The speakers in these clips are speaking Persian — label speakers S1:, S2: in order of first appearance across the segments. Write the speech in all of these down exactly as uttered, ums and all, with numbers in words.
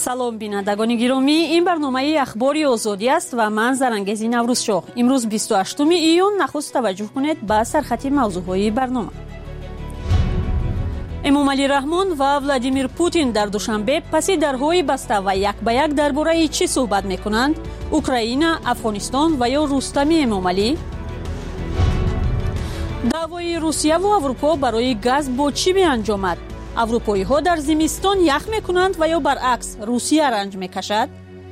S1: салом бинандагони гиромӣ, ин барномаи ахбори озодӣ аст ва ман Зарангези Наврӯзшоҳ. Имрӯз бисту ҳаштуми июн нахуст таваҷҷӯҳ кунед ба сархати мавзӯъҳои барнома. Эмомалӣ Раҳмон ва Владимир Путин дар душанбе паси дарҳои баста ва як ба як дар бораи чӣ суҳбат мекунанд? Украина, Афғонистон ва ё Рустами Эмомалӣ? даъвои Русия ва Аврупо барои газ бо чӣ меанҷомад? аврупоиҳо дар зимистон ях мекунанд ва ё баръакс Русия ранҷ мекашад?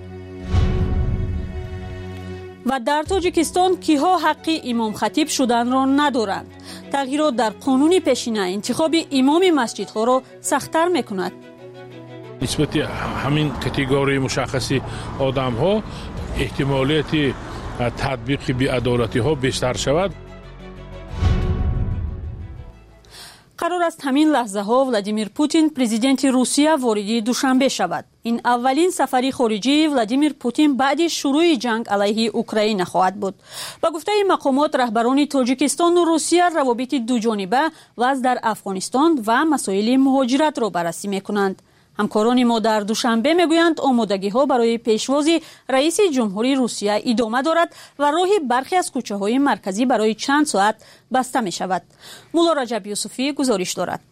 S1: ва дар Тоҷикистон киҳо ҳаққи имомхатиб шуданро надоранд? тағйирот дар қонуни пешина интихоби имоми масҷидҳоро сахттар мекунад.
S2: нисбати ҳамин категорияи мушаххаси одамҳо эҳтимолияти татбиқи биадолатиҳо бештар шавад.
S1: қарор аст ҳамин лаҳзаҳо Владимир Путин президенти Русия вориди Душанбе шавад. ин аввалин сафари хориҷии Владимир Путин баъди шурӯъи ҷанг алайҳи Украина хоҳад буд. ба гуфтаи мақомот, раҳбарони Тоҷикистону Русия равобити дуҷониба, вазъ дар Афғонистон ва масоили муҳоҷиратро баррасӣ мекунанд. ҳамкорони мо дар Душанбе мегӯянд омодагиҳо барои пешвози раиси ҷумҳури Русия идома дорад ва роҳи бархе аз кӯчаҳои марказӣ барои чанд соат баста мешавад. мулло Раҷаб Юсуфӣ гузориш дорад.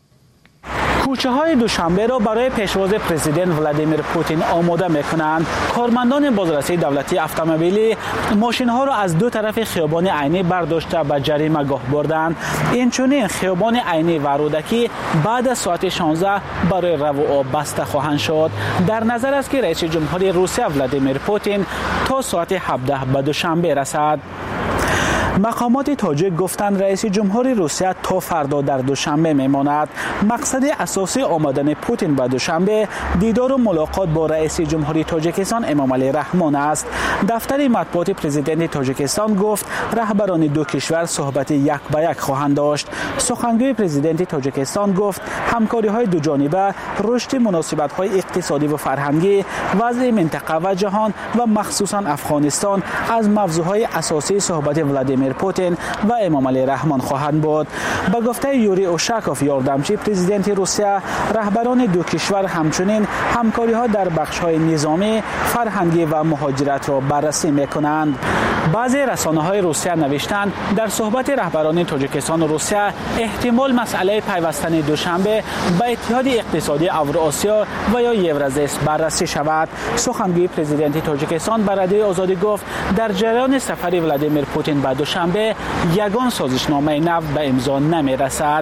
S3: کوچه‌های دوشنبه را برای پیشواز پرزیدنت ولادیمیر پوتین آماده می‌کنند. کارمندان بازرسی دولتی اتومبیلی ماشین‌ها را از دو طرف خیابان عینی برداشته به جریمه‌گاه بردند. اینچنین خیابان عینی و رودکی بعد از ساعت شانزده برای رو و آب بسته خواهند شد. در نظر است که رئیس جمهوری روسیه ولادیمیر پوتین تا ساعت هفده به دوشنبه رسد. مقامات تاجیک گفتند رئیس جمهوری روسیه تا فردا در دوشنبه میماند. مقصد اساسی آمدن پوتین به دوشنبه دیدار و ملاقات با رئیس جمهوری تاجیکستان امامعلی رحمان است. دفتر مطبوعات پرزیدنت تاجیکستان گفت رهبران دو کشور صحبت یک به یک خواهند داشت. سخنگوی پرزیدنت تاجیکستان گفت همکاری‌های دو جانبه، رشد مناسبت‌های اقتصادی و فرهنگی، وضع منطقه و جهان و مخصوصاً افغانستان از موضوعهای اساسی صحبت ولادیمیر پوتین و امامعلی رحمان خواهند بود. به گفته یوری اوشاکوف یاردمچی پرزیدنت روسیه، رهبران دو کشور همچنین همکاری‌ها در بخش‌های نظامی، فرهنگی و مهاجرت را بررسی می‌کنند. بعضی رسانه‌های روسیه نوشتند در صحبت رهبران تاجیکستان و روسیه احتمال مسئله پیوستن دوشنبه به اتحاد اقتصادی اوراسیا و یا یورازیس بررسی شود. سخنگوی پرزیدنت تاجیکستان به رادیوی آزادی گفت در جریان سفر ولادیمیر پوتین به دوشنبه یگان سازشنامه نو به امضا نمی‌رسد.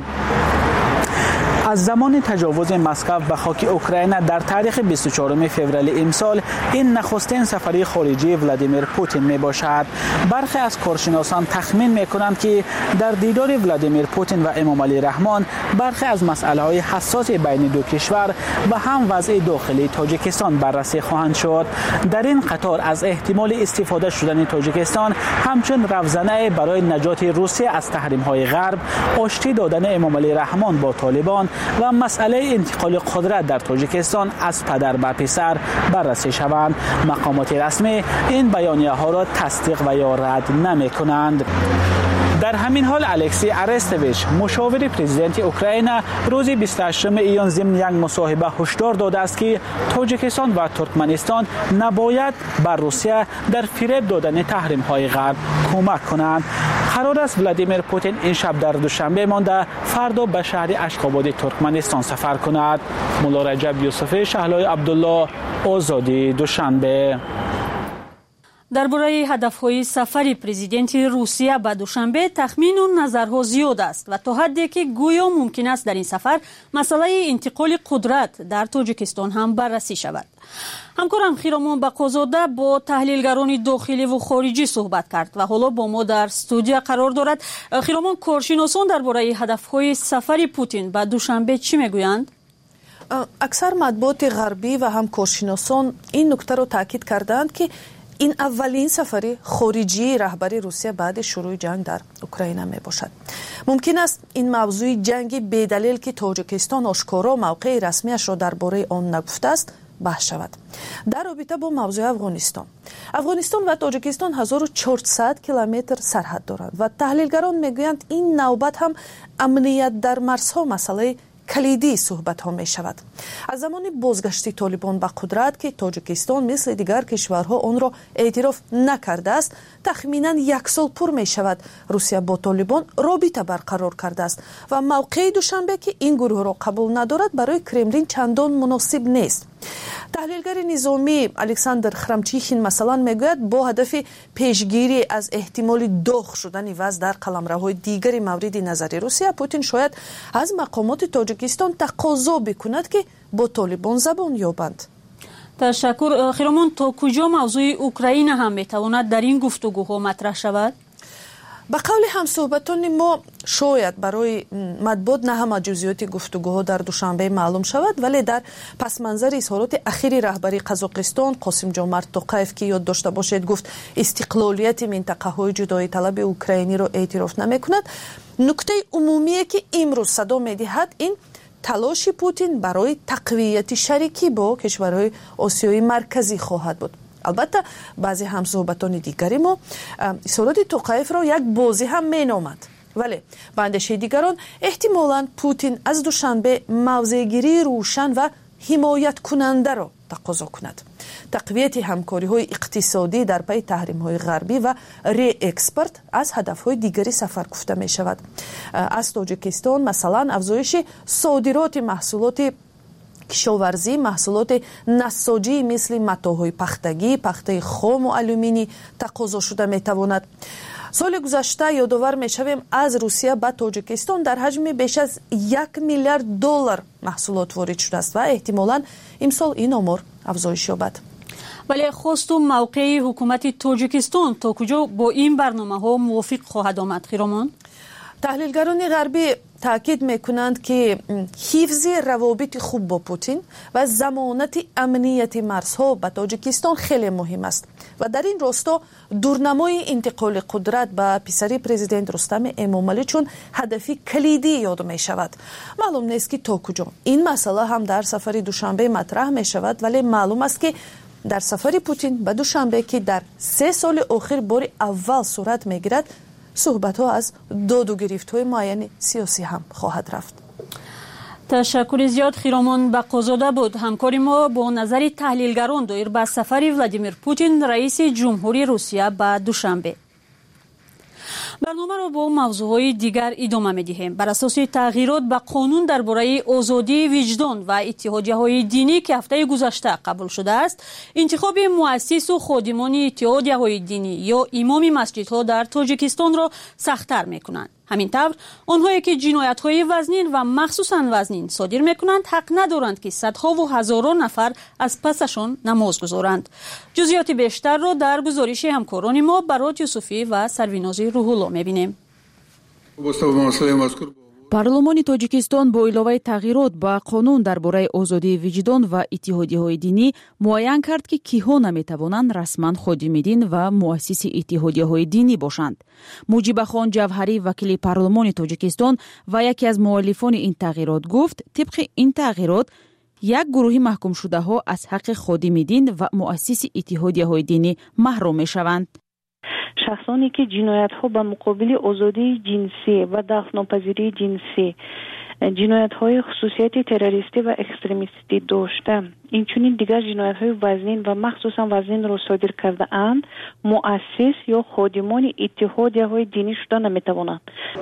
S3: از زمان تجاوز مسکو به خاک اوکراین در تاریخ بیست و چهارم فوریه امسال این نخستین سفری خارجی ولادیمیر پوتین می باشد. برخی از کارشناسان تخمین می کنند که در دیدار ولادیمیر پوتین و امامعلی رحمان برخی از مسائل حساس بین دو کشور و هم وضع داخلی تاجیکستان بررسی خواهند شد. در این قطار از احتمال استفاده شدن تاجیکستان همچون روزنه برای نجات روسیه از تحریم های غرب، آشتی دادن امامعلی رحمان با طالبان و مسئله انتقال قدرت در تاجیکستان از پدر به پسر بررسی شوند. مقامات رسمی این بیانیه ها را تصدیق و یا رد نمی کنند. در همین حال الکسی ارستویچ مشاور پرزیدنت اوکراین روز بیست و هشتم ایون ضمن یک مصاحبه هشدار داده است که تاجیکستان و ترکمنستان نباید بر روسیه در فریب دادن تحریم های غرب کمک کنند. قرار است ولادیمیر پوتین این شب در دوشنبه مانده فردا به شهر اشخاباد ترکمنستان سفر کند. ملا رجب یوسفی، شهلای عبدالله، آزادی، دوشنبه.
S1: درباره هدف‌های سفر پرزیدنت روسیه به دوشنبه تخمین و نظرها زیاد است و تا حدی که گویا ممکن است در این سفر مسئله انتقال قدرت در تاجیکستان هم بررسی شود. همکارم خیرامان بقازاده با تحلیلگران داخلی و خارجی صحبت کرد و حالا با ما در استودیو قرار دارد. خیرامان، کارشناسان درباره هدف‌های سفر پوتین به دوشنبه چی میگویند؟
S4: اکثر مطبوعات غربی و هم کارشناسان این نکته را تاکید کردند که این اولین سفری خارجی رهبری روسیه بعد شروع جنگ در اوکراین می باشد. ممکن است این موضوع جنگ بدلیل که تاجیکستان آشکارا موقع رسمیش را درباره آن نگفته است بحث شود. در رابطه با موضوع افغانستان افغانستان و تاجیکستان هزار و چهارصد کیلومتر سرحد دارند و تحلیلگران میگویند این نوبت هم امنیت در مرزها مسئله کلیدی صحبت ها می شود. از زمان بازگشت طالبان به قدرت که تاجیکستان مثل دیگر کشورها آن را اعتراف نکرده است، تخمینا یک سال پر می شود روسیه با طالبان رابطه برقرار کرده است و موقع دوشنبه که این گروه را قبول ندارد برای کرملین چندان مناسب نیست. تحلیلگر نظامی الکساندر خرمچیخین مثلا میگوید با هدف پیشگیری از احتمال داغ شدن وضع در قلمروهای دیگر مورد نظر روسیه، پوتین شاید از مقامات تاجیکستان تقاضا بکند که با طالبان زبان یابند.
S1: تشکر. خیرمان، تا کجا موضوع اوکراین هم میتواند در این گفتگوها مطرح شود؟
S4: به قول همصحبتان ما شاید برای مطبوعات نه همه جزئیات گفتگوها در دوشنبه معلوم شود، ولی در پس منظر اظهارات اخیر رهبری قزاقستان قاسم جمعت توقیف که یاد داشته باشید گفت استقلالیت منطقه های جدایی طلب اوکراینی را اعتراف نمی کند، نکته عمومیه که امروز صدا می دهد این تلاش پوتین برای تقویت شریکی با کشورهای آسیای مرکزی خواهد بود. البته بعضی همصحبتان دیگری ما اظهارات توقیف را یک بازی هم می نامد، ولی به اندیشه دیگران احتمالاً پوتین از دوشنبه موضع‌گیری روشن و حمایت کننده را تقاضا کند. تقویت همکاری های اقتصادی در پی تحریم های غربی و ری اکسپورت از هدف های دیگری سفر گفته می شود. از تاجیکستان مثلا افزایش صادرات محصولات کشاورزی، محصولات نساجی مثل متاهای پختگی، پخته خام و آلومینی تقاضا شده می تواند. سال گذشته یادآور می شویم از روسیه به تاجیکستان در حجم بیش از یک میلیارد دلار محصولات وارد شده است و احتمالاً امسال این آمار افزایش یابد.
S1: ولی خواست و موقع حکومت تاجیکستان تا کجا با این برنامه ها موافق خواهد آمد خیرمان؟
S4: تحلیلگران غربی تاکید میکنند که حفظ روابط خوب با پوتین و ضمانت امنیت مرزها به تاجیکستان خیلی مهم است و در این راستا دورنمای انتقال قدرت به پسری پرزیدنت رستم امامعلی چون هدفی کلیدی یاد می شود. معلوم نیست که تا کجا این مسئله هم در سفر دوشنبه مطرح می شود، ولی معلوم است که در سفر پوتین به دوشنبه که در سه سال اخیر بار اول صورت می گیرد، صحبت ها از داد و گرفت های معین سیاسی هم خواهد رفت.
S1: تشکر زیاد. خیرمان بقازاده بود همکار ما با نظر تحلیلگران دایر به سفر ولادیمیر پوتین رئیس جمهوری روسیه به دوشنبه. برنامه را با موضوعهای دیگر ادامه می‌دهیم. بر اساس تغییرات به قانون درباره آزادی وجدان و اتحادیه‌های دینی که هفته گذشته قبول شده است، انتخاب مؤسس و خادمان اتحادیه‌های دینی یا امام مسجدها در تاجیکستان را سخت‌تر می‌کنند. همین طور آنهایی که جنایت‌های وزنین و مخصوصاً وزنین صادر می‌کنند حق ندارند که صدها و هزاران نفر از پسشان نماز گذارند. جزئیات بیشتر را در گزارش همکاران ما برات یوسفی و سرویناز روح‌الله می‌بینیم.
S5: پارلمانی تاجیکستان با علاوه تغییرات با قانون درباره آزادی وجدان و اتحادیه‌های دینی معین کرد که کیها نمی‌توانند رسما خادم دین و مؤسس اتحادیه‌های دینی باشند. مجیب خان جوهری وکیل پارلمان تاجیکستان و یکی از مؤلفان این تغییرات گفت طبق این تغییرات یک گروه محکوم شده ها از حق خادم دین و مؤسس اتحادیه‌های دینی محروم می‌شوند.
S6: شخصانی که جنایت ها به مقابل آزادی جنسی و دفناپذیری جنسی، جنایت های خصوصیت تروریستی و اکستریمیستی داشته، این چنین دیگر جنایت های وزنین و مخصوصا وزنین را صادر کرده اند، مؤسس یا خادمان اتحادیه های دینی شده نمیتوانند.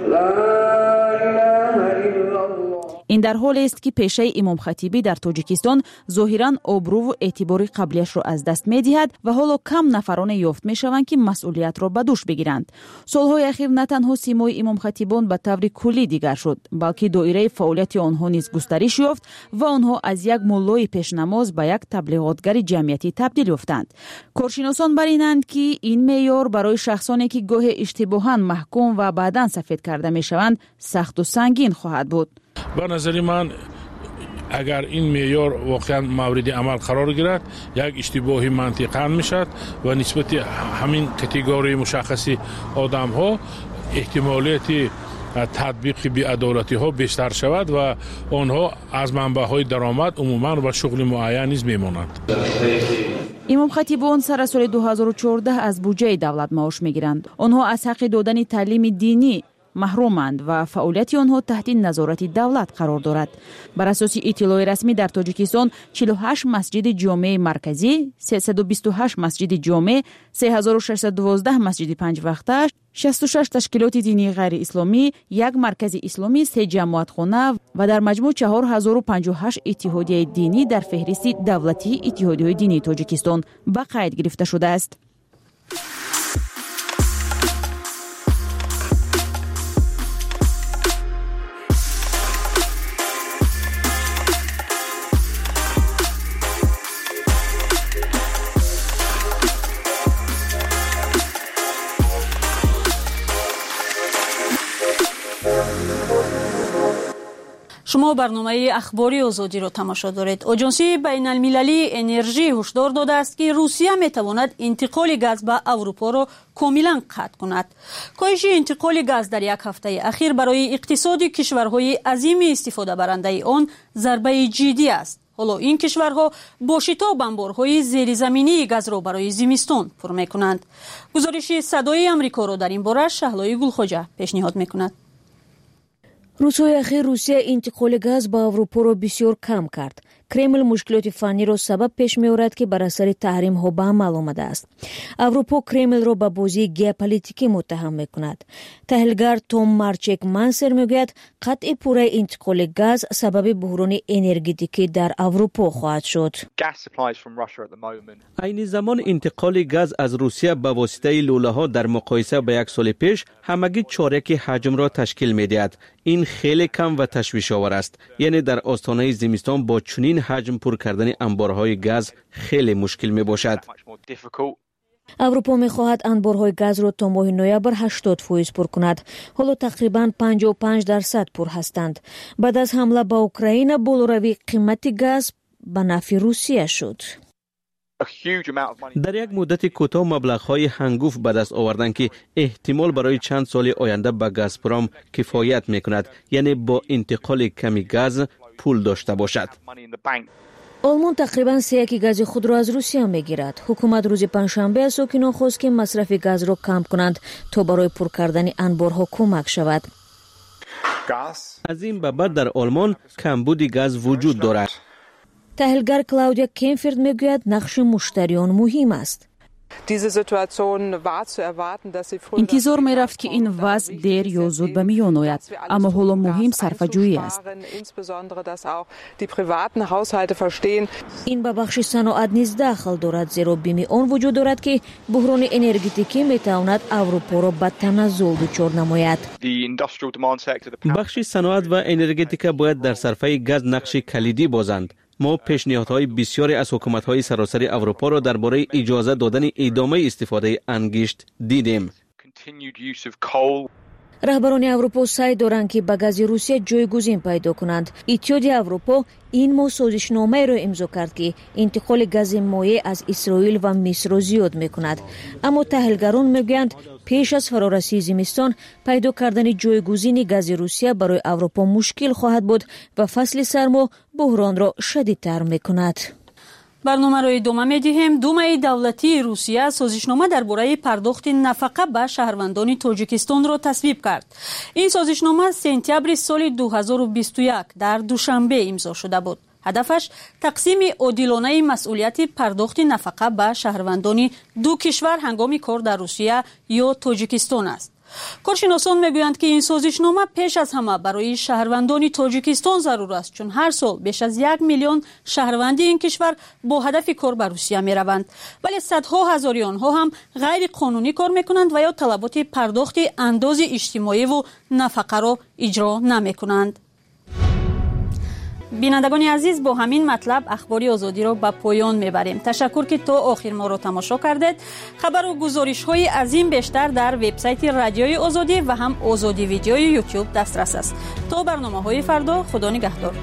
S5: این در حالی است که پیشه امام خطیبی در تاجیکستان ظاهراً آبرو و اعتبار قبلیش را از دست می‌دهد و حالا کم نفران یافت می‌شوند که مسئولیت را به دوش بگیرند. سالهای اخیر نه تنها سیمای امام خطیبان به طور کلی دیگر شد، بلکه دایره فعالیت آنها نیز گسترش یافت و آنها از یک مولای پیشنماز به یک تبلیغاتگر جمعیتی تبدیل یافتند. کارشناسان بر اینند که این معیار برای شخصانی که گاه اشتباهاً محکوم و بعداً سفید کرده می‌شوند سخت و سنگین خواهد بود.
S2: به نظر من اگر این معیار واقعا مورد عمل قرار گیرد یک اشتباهی منطقاً میشد و نسبت همین کاتگوری مشخصی آدم ها احتمالیت تطبیق بی‌عدالتی ها بیشتر شود و آنها از منبع های درآمد عموما و شغل معین نیز میمانند.
S5: امام خطیبان سر سال دو هزار و چهارده از بودجه دولت معاش میگیرند. آنها از حق دادن تعلیم دینی محرومند و فعالیت آنها تحت نظارت دولت قرار دارد. بر اساس اطلاع رسمی در تاجیکستان چهل و هشت مسجد جامع مرکزی، سیصد و بیست و هشت مسجد جامع، سه هزار و ششصد و دوازده مسجد پنج وقته، شصت و شش تشکیلات دینی غیر اسلامی، یک مرکز اسلامی، سه جماعتخانه و در مجموع چهار هزار و پنجاه و هشت اتحادیه دینی در فهرست دولتی اتحادیه دینی تاجیکستان به قید گرفته شده است.
S1: شما برنامه اخباری آزادی را تماشا دارید. آژانسی بین المللی انرژی هشدار داده است که روسیه میتواند انتقال گاز به اروپا را کاملا قطع کند. کاهش انتقال گاز در یک هفته اخیر برای اقتصاد کشورهای عظیم استفاده برنده آن ضربه جدی است. حالا این کشورها با شتاب انبارهای زیرزمینی گاز را برای زمستان پر میکنند. گزارش صدای آمریکا را در این باره شهلای گلخوجه پیشنهاد میکند.
S7: روزهای اخیر روسیه انتقال گاز به اروپا را بسیار کم کرد. کرمل مشکلات فنی را سبب پیش می آورد که بر اثر تحریم ها به عمل آمده است. اروپا کرمل را به بازی ژئوپلیتیکی متهم می کند. تحلیلگر توم مارچک منسر می گوید قطع پوره انتقال گاز سبب بحران انرژتیکی در اروپا خواهد شد.
S8: عین زمان انتقال گاز از روسیه به واسطه لوله ها در مقایسه با یک سال پیش همگی چهارک حجم را تشکیل می دهد. این خیلی کم و تشویش آور است. یعنی در آستانه زمستان با چنین حجم پر کردن انبارهای گاز خیلی مشکل می باشد.
S7: اروپا می خواهد انبارهای گاز را تا ماه نوامبر هشتاد فیصد پر کند. حالا تقریباً پنجاه و پنج درصد پر هستند. بعد از حمله به اوکراین بالاروی قیمت گاز به نفع روسیه شد.
S8: در یک مدت کوتاه مبلغ‌های هنگفت به دست آوردن که احتمال برای چند سال آینده به گازپروم کفایت می‌کند، یعنی با انتقال کمی گاز پول داشته باشد.
S7: آلمان تقریباً سه یکی گاز خود را از روسیه می‌گیرد. حکومت روز پنجشنبه از ساکنان خواست که مصرف گاز را کم کنند تا برای پر کردن انبارها کمک شود.
S8: از این به بعد در آلمان کمبود گاز وجود دارد.
S7: تحلیلگر کلاودیا کمفرد میگوید نقش مشتریان مهم است.
S5: انتظار می رفت که این وضع دیر یا زود به میان آید، اما حالا مهم صرفه‌جویی است.
S7: این به بخش صنعت نیز دخل دارد، زیرا بیم آن وجود دارد که بحران انرژتیکی می تواند اروپا را به تنزل دچار نماید.
S8: بخش صنعت و انرژتیک باید در صرفه گاز نقش کلیدی بازند. ما پیشنهادهای بسیاری از حکومت‌های سراسر اروپا را درباره اجازه دادن ادامه استفاده انگشت دیدیم.
S7: رهبران اروپا سعی دارند که به گاز روسیه جایگزین پیدا کنند. اتحادیه اروپا این ماه سازشنامه را امضا کرد که انتقال گاز مایع از اسرائیل و مصر را زیاد می‌کند. اما تحلیلگران می‌گویند پیش از فرارسیدن زمستان پیدا کردن جایگزین گاز روسیه برای اروپا مشکل خواهد بود و فصل سرما بحران را شدیدتر می‌کند.
S1: برنامه را ادامه می‌دهیم. دومای دولتی روسیه سازشنامه درباره پرداخت نفقه به شهروندان تاجیکستان را تصویب کرد. این سازشنامه سپتامبر سال دو هزار و بیست و یک در دوشنبه امضا شده بود. هدفش تقسیم عادلانه مسئولیت پرداخت نفقه به شهروندان دو کشور هنگام کار در روسیه یا تاجیکستان است. کارشناسان میگویند که این سازشنامه پیش از همه برای شهروندان تاجیکستان ضرور است، چون هر سال بیش از یک میلیون شهروند این کشور با هدف کار به روسیه میروند، ولی صدها هزاری آنها هم غیر قانونی کار میکنند و یا طلبات پرداخت انداز اجتماعی و نفقه را اجرا نمیکنند. بینندگان عزیز، با همین مطلب اخباری آزادی را به پایان میبریم. تشکر که تا آخر ما را تماشا کردید. خبر و گزارش های از این بیشتر در وبسایت رادیوی آزادی و هم آزادی ویدیوی یوتیوب دسترس است. تا برنامه های فردا، خدا نگهدار.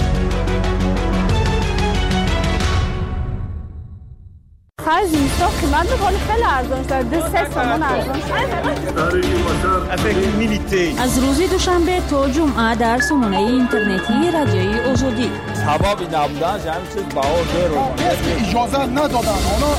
S9: خرج قیمت میکنه خیلی ارزان شده، ده سه تومن ارزان شده.
S1: از روز دوشنبه تا جمعه در سامانه اینترنتی رادیوی آزادی.
S10: هوا بی نبودن همین چیز بها دیر
S11: اجازه ندادن.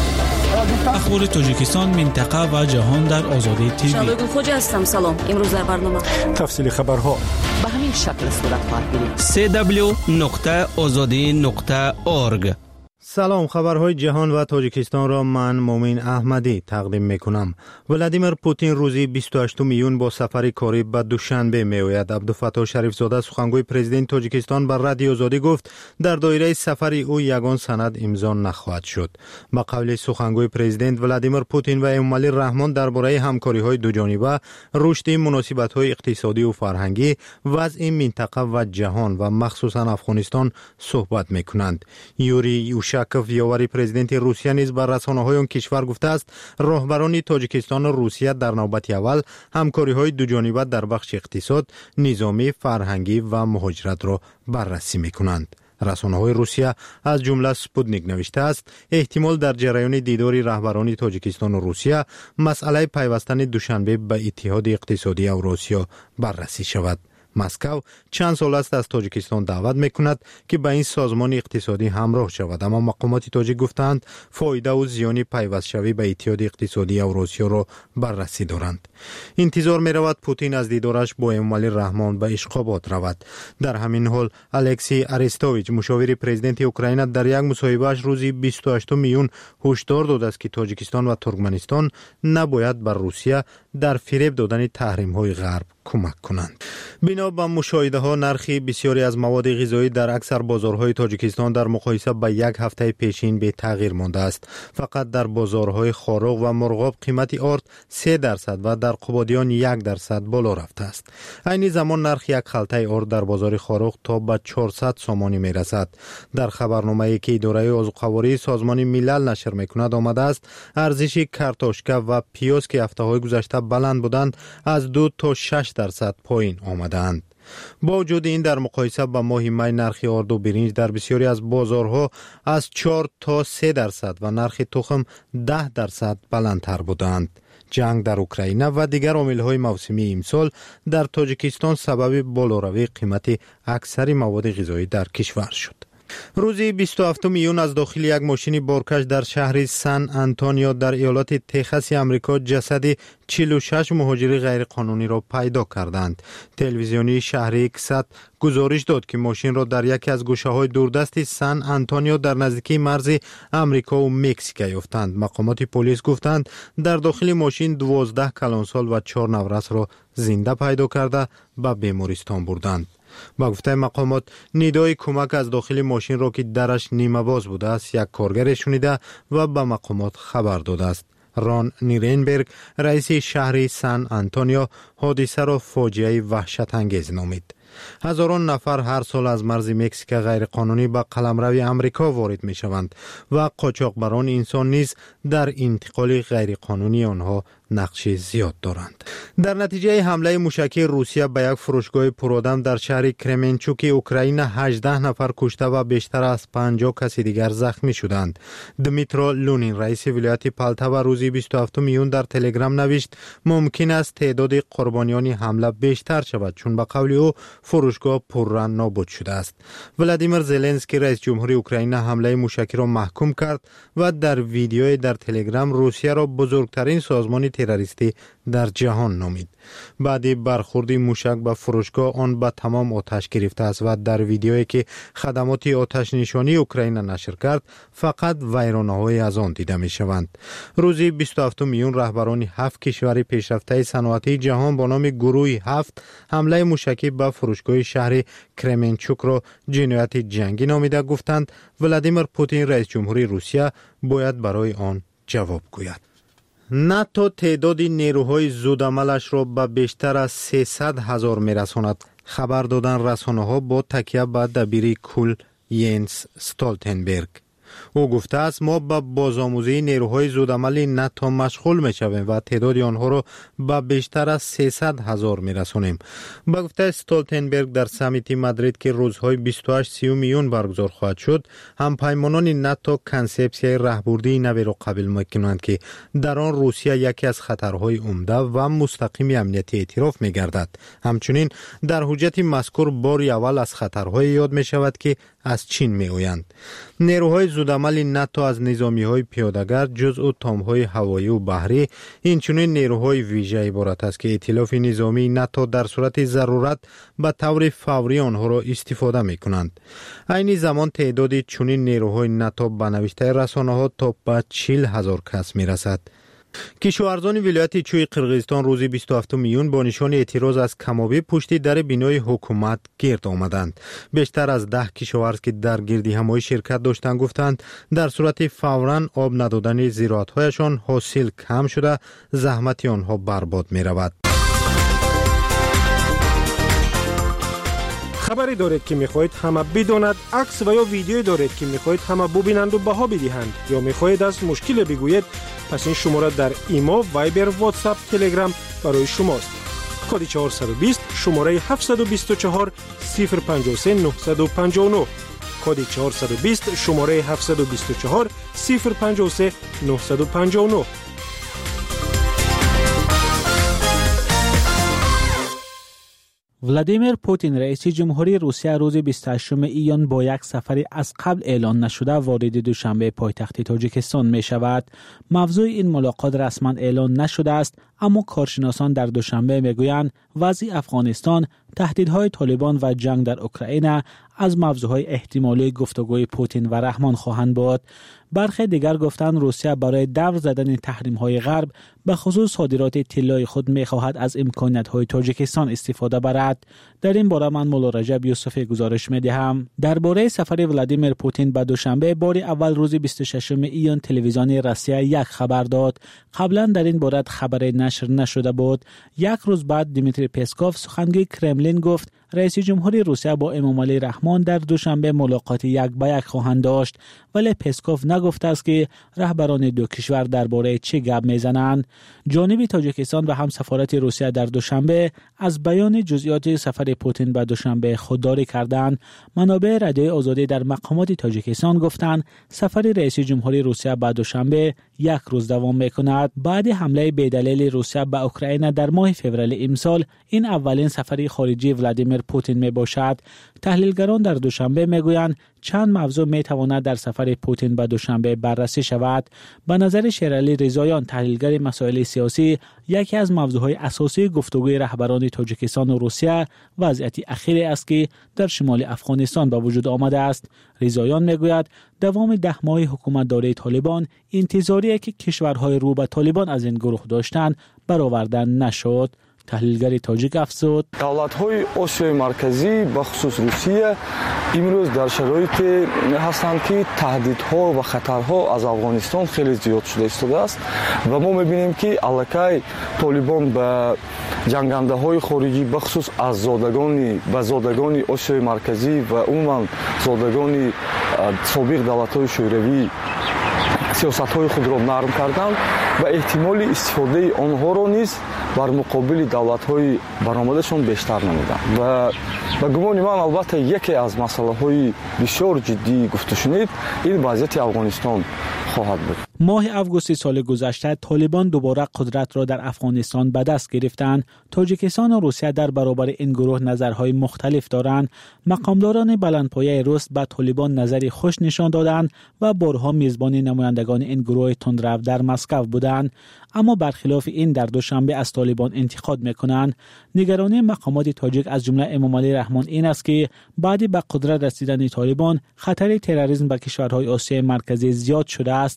S12: اخبار تاجیکستان، منطقه و جهان در آزادی تیوی.
S13: شبگون خوجا هستم. سلام. امروز در برنامه
S11: تفصیل خبرها
S13: به همین شکل صورت خواهد گرفت.
S8: سی دبلیو نقطه آزادی نقطه اورگ.
S14: سلام، خبرهای جهان و تاجیکستان را من مومن احمدی تقدیم میکنم. ولادیمیر پوتین روزی بیست و هشتم ایون با سفری کاری به دوشنبه میآید. عبدالفتاح شریف زاده سخنگوی پرزیدنت تاجیکستان بر رادیو آزادی گفت در دایره سفری او یگان سند امضا نخواهد شد. با قول سخنگوی پرزیدنت ولادیمیر پوتین و امامعلی رحمان درباره همکاری‌های دوجانبه، رشد مناسبت‌های اقتصادی و فرهنگی، وضع منطقه و جهان و مخصوصا افغانستان صحبت میکنند. یوری یوشاکوف یاوری پرزیدنت روسیه نیز بر رسانه‌های آن کشور گفته است راهبران تاجیکستان و روسیه در نوبت اول همکاری‌های دوجانبه در بخش اقتصاد، نظامی، فرهنگی و مهاجرت را بررسی می‌کنند. رسانه‌های روسیه از جمله سپوتنیک نوشته است احتمال در جریان دیدار رهبران تاجیکستان و روسیه مسئله پیوستن دوشنبه به اتحاد اقتصادی اوراسیا بررسی شود. مسکو چند سال است از تاجیکستان دعوت میکند که به این سازمان اقتصادی همراه شود، اما مقامات تاجیک گفتند فایده و زیان پیوست شوی به اتحاد اقتصادی اوراسیا را بررسی دارند. انتظار میرود پوتین از دیدارش با امامعلی رحمان به اشخابات رود. در همین حال الکسی ارستوویچ مشاور پرزیدنت اوکراین در یک مصاحبه‌اش روزی بیست و هشتم ایون هشدار داده است که تاجیکستان و ترکمنستان نباید بر روسیه در فریب دادن تحریم‌های غرب کمک کنند. بنا به مشاهده ها نرخ بسیاری از مواد غذایی در اکثر بازارهای تاجیکستان در مقایسه با یک هفته پیشین به تغییر مانده است. فقط در بازارهای خاروق و مرغاب قیمت آرد سه درصد و در قبادیان یک درصد بالا رفته است. عین زمان نرخ یک خلطه آرد در بازار خاروق تا به چهارصد سامانی می رسد. در خبرنامه‌ای که اداره آذوقه‌واری سازمان ملل نشر می‌کند آمده است ارزش کارتوشکا و پیاز که هفته‌های گذشته بلند بودند از دو تا شش درصد پایین آمدند. با وجود این در مقایسه با ماه می نرخ آرد و برنج در بسیاری از بازارها از چهار تا سه درصد و نرخ تخم ده درصد بلندتر بودند. جنگ در اوکراین و دیگر عامل‌های موسمی امسال در تاجیکستان سبب بالاروی قیمت اکثر مواد غذایی در کشور شد. روزی بیست و هفتم ایون از داخل یک ماشین بارکش در شهر سان آنتونیو در ایالات تگزاس آمریکا جسد چهل و شش مهاجر غیرقانونی را پیدا کردند. تلویزیونی شهر اکسات گزارش داد که ماشین را در یکی از گوشه‌های دوردست سان آنتونیو در نزدیکی مرز آمریکا و مکزیک یافتند. مقامات پلیس گفتند در داخل ماشین دوازده کلانسال و چهار نورس را زنده پیدا کرده به بیمارستان بردند. با گفته مقامات ندای کمک از داخل ماشین را که درش نیمه باز بوده است یک کارگر شنیده و به مقامات خبر داده است. ران نیرنبرگ رئیس شهر سان آنتونیو حادثه را فاجعه وحشت انگیز نامید. هزاران نفر هر سال از مرز مکزیک غیر قانونی به قلمرو آمریکا وارد می شوند و قاچاقبران انسان نیز در انتقال غیر قانونی آنها نقش زیاد دارند. در نتیجه حمله موشکی روسیه به یک فروشگاه پرآدم در شهر کرمنچوک اوکراین هجده نفر کشته و بیشتر از پنجاه کسی دیگر زخمی شدند. دمیترو لونین رئیس ولایت پالتاوا روزی بیست و هفتم ایون در تلگرام نوشت ممکن است تعداد قربانیان حمله بیشتر شود چون به قول او فروشگاه پررنگ نابود شده است. ولادیمیر زلنسکی رئیس جمهوری اوکراین حمله موشکی را محکوم کرد و در ویدیوی در تلگرام روسیه را بزرگترین سازمان تروریستی در جهان نامید. بعد برخورد موشک به فروشگاه آن به تمام آتش گرفته است و در ویدیویی که خدمات آتش نشانی اوکراین نشر کرد فقط ویرانه‌های از آن دیده می شوند. روزی بیست و هفتم ایون رهبران هفت کشور پیشرفته صنعتی جهان با نام گروه هفت حمله موشکی به فروشگاه شهر کرمنچوک را جنایت جنگی نامیده گفتند ولادیمیر پوتین رئیس جمهوری روسیه باید برای آن جواب گوید. ناتو تعداد نیروهای زودعملش را به بیشتر از سیصد هزار میرساند. خبر دادن رسانه‌ها با تکیه به دبیر کل ینس استولتنبرگ. او گفته است ما به بازآموزی نیروهای زودعمل ناتو مشغول می‌شویم و تعداد آنها را به بیشتر از سیصد هزار می‌رسانیم. با گفته استولتنبرگ در سمیت مادرید که روزهای بیست و هشت سی میون برگزار خواهد شد، هم پیمانان ناتو کنسپسیای راهبردی نوی را قبول می‌کنند که در آن روسیه یکی از خطرهای عمده و مستقیم امنیتی اعتراف می‌گردد. همچنین در حجت مذکور بار اول از خطرهای یاد می‌شود که از چین می‌آیند. نیروهای زودعمل ناتو از نظامی‌های پیاده‌گر، جزء تام‌های هوایی و بحری، اینچنین نیروهای ویژه عبارت است که ائتلاف نظامی ناتو در صورت ضرورت به طور فوری آنها را استفاده می‌کنند. عین زمان تعداد چنین نیروهای ناتو به نوشته رسانه‌ها تا به چهل هزار کس می‌رسد. کشاورزان ولایت چوی قرقیزستان روز بیست و هفتم میون با نشان اعتراض از کمابی پشت در بینای حکومت گرد آمدند. بیشتر از ده کشاورز که در گردی همایی شرکت داشتند گفتند در صورت فوراً آب ندادن زراعت‌هایشان حاصل کم شده، زحمت آنها برباد می رود.
S11: خبری دارید که میخواهید همه بداند، عکس و یا ویدیویی دارید که میخواهید همه ببینند و بها بدهند، یا میخواهید از مشکل بگویید، پس این شماره در ایما، وایبر، واتساپ، تلگرام برای شماست. کد چهارصد و بیست شماره هفتصد و بیست و چهار صفر پنجاه و سه نهصد و پنجاه و نه. کد چهارصد و بیست شماره هفتصد و بیست و چهار صفر پنجاه و سه نهصد و پنجاه و نه.
S3: ولادیمیر پوتین رئیس جمهوری روسیه روز بیست و هشتم ایان با یک سفری از قبل اعلان نشده وارد دوشنبه پایتخت تاجیکستان می شود. موضوع این ملاقات رسما اعلان نشده است، اما کارشناسان در دوشنبه می گویند وضع افغانستان، تهدیدهای طالبان و جنگ در اوکراین از موضوعهای احتمالی گفتگوی پوتین و رحمان خواهند بود. برخی دیگر گفتند روسیه برای دور زدن تحریم‌های غرب به خصوص صادرات طلای خود می‌خواهد از امکانات‌های تاجیکستان استفاده برد. در این باره من مولا رجب یوسفی گزارش می‌دهم. درباره سفر ولادیمیر پوتین به دوشنبه بار اول روز بیست و ششم ایان تلویزیون روسیه یک خبر داد. قبلا در این باره خبر نشر نشده بود. یک روز بعد دیمیتری پسکوف سخنگوی کرملین گفت رئیس جمهوری روسیه با امامعلی رحمان در دوشنبه ملاقات یک به یک خواهند داشت، ولی پسکوف نگفته است که رهبران دو کشور درباره چه گپ میزنند. جانب تاجیکستان و هم سفارت روسیه در دوشنبه از بیان جزئیات سفر پوتین به دوشنبه خودداری کردند. منابع رادیوی آزادی در مقامات تاجیکستان گفتند سفر رئیس جمهوری روسیه به دوشنبه یک روز دوام میکند. بعد حمله بی‌دلیل روسیه به اوکراین در ماه فوریه امسال این اولین سفر خارجی ولادیمیر پوتین می باشد. تحلیلگران در دوشنبه می گویند چند موضوع می تواند در سفر پوتین به دوشنبه بررسی شود. به نظر شیرعلی رضاییان تحلیلگر مسائل سیاسی، یکی از موضوعهای اساسی گفتگوی رهبران تاجیکستان و روسیه وضعیت اخیری است که در شمال افغانستان به وجود آمده است. رضاییان می گوید دوام ده ماه حکومت داره طالبان انتظاریه که کشورهای رو به طالبان از این گروه داشتند برآورده نشد. تحلیلگر تاجیک افزود
S15: دولت‌های آسیای مرکزی به خصوص روسیه امروز در شرایطی هستند که تهدیدها و خطرها از افغانستان خیلی زیاد شده ایستاده است و ما می‌بینیم که الکی طالبان به جنگنده‌های خارجی به خصوص از زادگان به زادگان آسیای مرکزی و عموما زادگان سابق دولت‌های شوروی سیاست‌های خود را نرم کردن و احتمال استفاده آنها را نیز بر مقابل دولت‌های برآمدشان بیشتر نمودند و به گمان من البته یکی از مسائل‌های بسیار جدی گفته شنید این وضعیت افغانستان خواهد بود.
S3: ماه آگوست سال گذشته طالبان دوباره قدرت را در افغانستان به دست گرفتند. تاجیکستان و روسیه در برابر این گروه نظرهای مختلف دارند. مقامداران بلندپایه روس به طالبان نظری خوش نشان دادند و بارها میزبان نمایندگان این گروه تندرو در مسکو بودند، اما برخلاف این در دوشنبه از طالبان انتقاد میکنند. نگرانی مقامات تاجیک از جمله امامعلی رحمان این است که بعد به قدرت رسیدن طالبان خطر تروریسم به کشورهای آسیای مرکزی زیاد شده است. از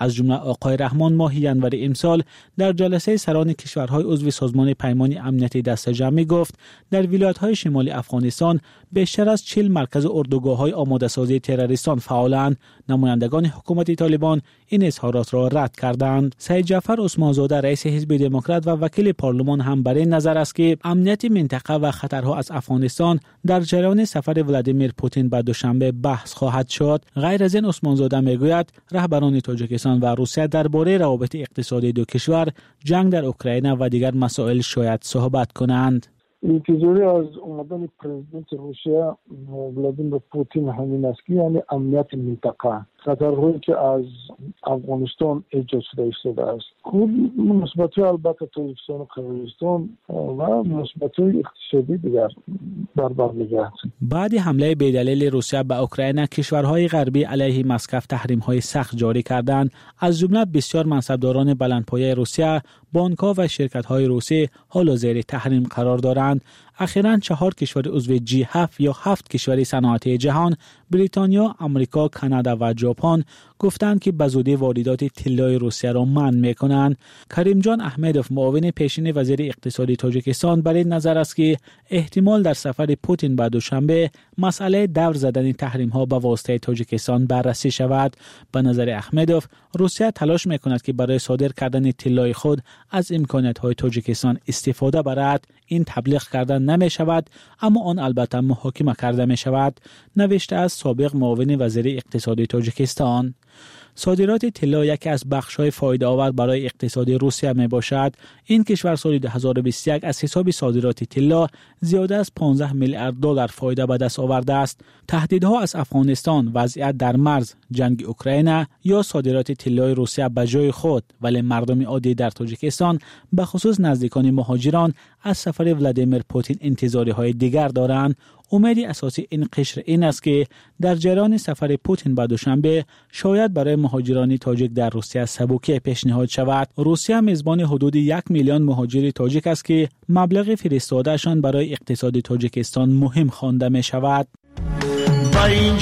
S3: از جمله آقای رحمان ماهی ینور امسال در جلسه سران کشورهای عضو سازمان پیمان امنیت دست جمعی گفت در ولایت‌های شمالی افغانستان بیشتر از چهل مرکز اردوگاه‌های آماده‌سازی تروریستان فعالند. نمایندگان حکومت طالبان این اظهارات را رد کردند. سید جعفر عثمانزاده رئیس حزب دموکرات و وکیل پارلمان هم بر این نظر است که امنیت منطقه و خطرها از افغانستان در جریان سفر ولادیمیر پوتین به دوشنبه بحث خواهد شد. غیر از این عثمانزاده میگوید رهبران تاجیکستان و روسیه درباره روابط اقتصادی دو کشور، جنگ در اوکراین و دیگر مسائل شاید صحبت کنند.
S16: انتظاری از اومدن پرزیدنت روسیه ولادیمیر پوتین همین است که یعنی امنیت منطقه، خطرهایی که از افغانستان ایجاد شده ایستاده است، خود مناسبت‌های البته تاجیکستان و قرقیزستان و مناسبت‌های اقتصادی دیگر بر بر می‌گردد.
S3: بعد حمله بی‌دلیل روسیه به اوکراین، کشورهای غربی علیه مسکو تحریم‌های سخت جاری کردند. از جمله بسیار منصبداران بلندپایه روسیه، بانک‌ها و شرکت‌های روسی حال زیر تحریم قرار دارند. اخیراً چهار کشور عضو جی هفت یا هفت کشور صنعتی جهان، بریتانیا، آمریکا، کانادا و ژاپن گفتند که به زودی واردات طلای روسیه را منع می‌کنند. کریم جان احمدوف، معاون پیشین وزیر اقتصادی تاجیکستان، بر این نظر است که احتمال در سفر پوتین به دوشنبه مسئله دور زدن تحریم‌ها به واسطه تاجیکستان بررسی شود. به نظر احمدوف، روسیه تلاش می‌کند که برای صادر کردن طلای خود از امکانات‌های تاجیکستان استفاده برد. این تبلیغ کردن نمی شود، اما آن البته محاکمه کرده می شود، نوشته از سابق معاون وزیر اقتصادی تاجیکستان. صادرات طلا یکی از بخش‌های فایده آور برای اقتصاد روسیه می باشد. این کشور سال دو هزار و بیست و یک از حساب صادرات طلا زیاده از پانزده میلیارد دلار فایده به دست آورده است. تهدیدها از افغانستان، وضعیت در مرز، جنگ اوکراین یا صادرات طلای روسیه به جای خود، ولی مردم عادی در تاجیکستان به خصوص نزدیکان مهاجران از سفر ولادیمیر پوتین انتظاری های دیگر دارند. امید اساسی این قشر این است که در جریان سفر پوتین به دوشنبه شاید برای مهاجران تاجیک در روسیه سبوکی پیشنهاد شود. روسیه میزبان حدود یک میلیون مهاجر تاجیک است که مبلغ فرستادهشان برای اقتصاد تاجیکستان مهم خوانده می شود.
S17: با این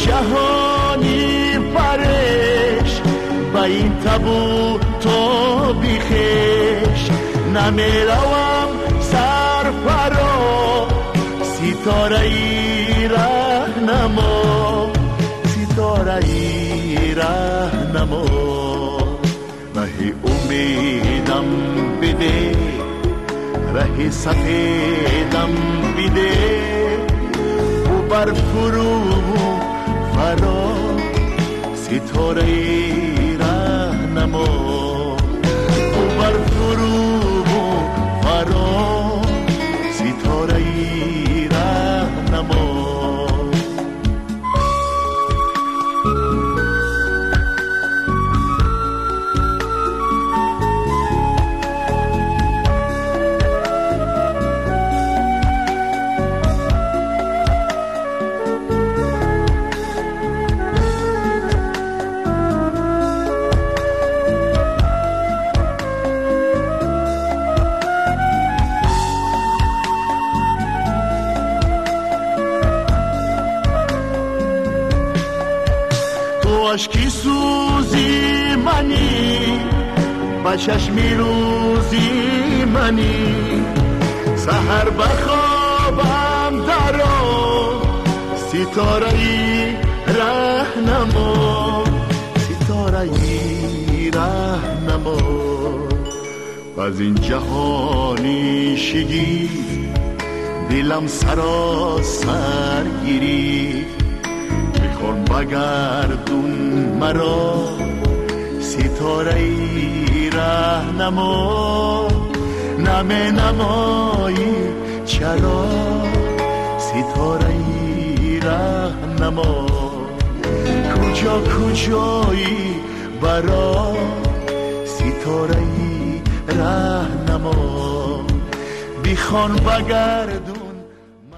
S17: جهانی فرش، با این تابو تو بیخش، نمیروم سرفرا، ستاره ای رهنما، ستاره ای رهنما، ره امیدم بده، ره سفیدم بده، و بر فرو فرا، ستاره ای رهنما، و بر فرو فرا، ستاره ای رهنما. عشقی سوزی منی، با چشمی روزی منی، سحر بخوابم درو، ستاره ای رهنما، ستاره ای رهنما. از این جهانی شگی دلم سراسر گیری، میخوان بگردون مرا، ستاره ای رهنما، نمی نمایی چرا، ستاره ای رهنما. کجا کجایی برا، ستاره ای رهنما، بیخوان بگردون.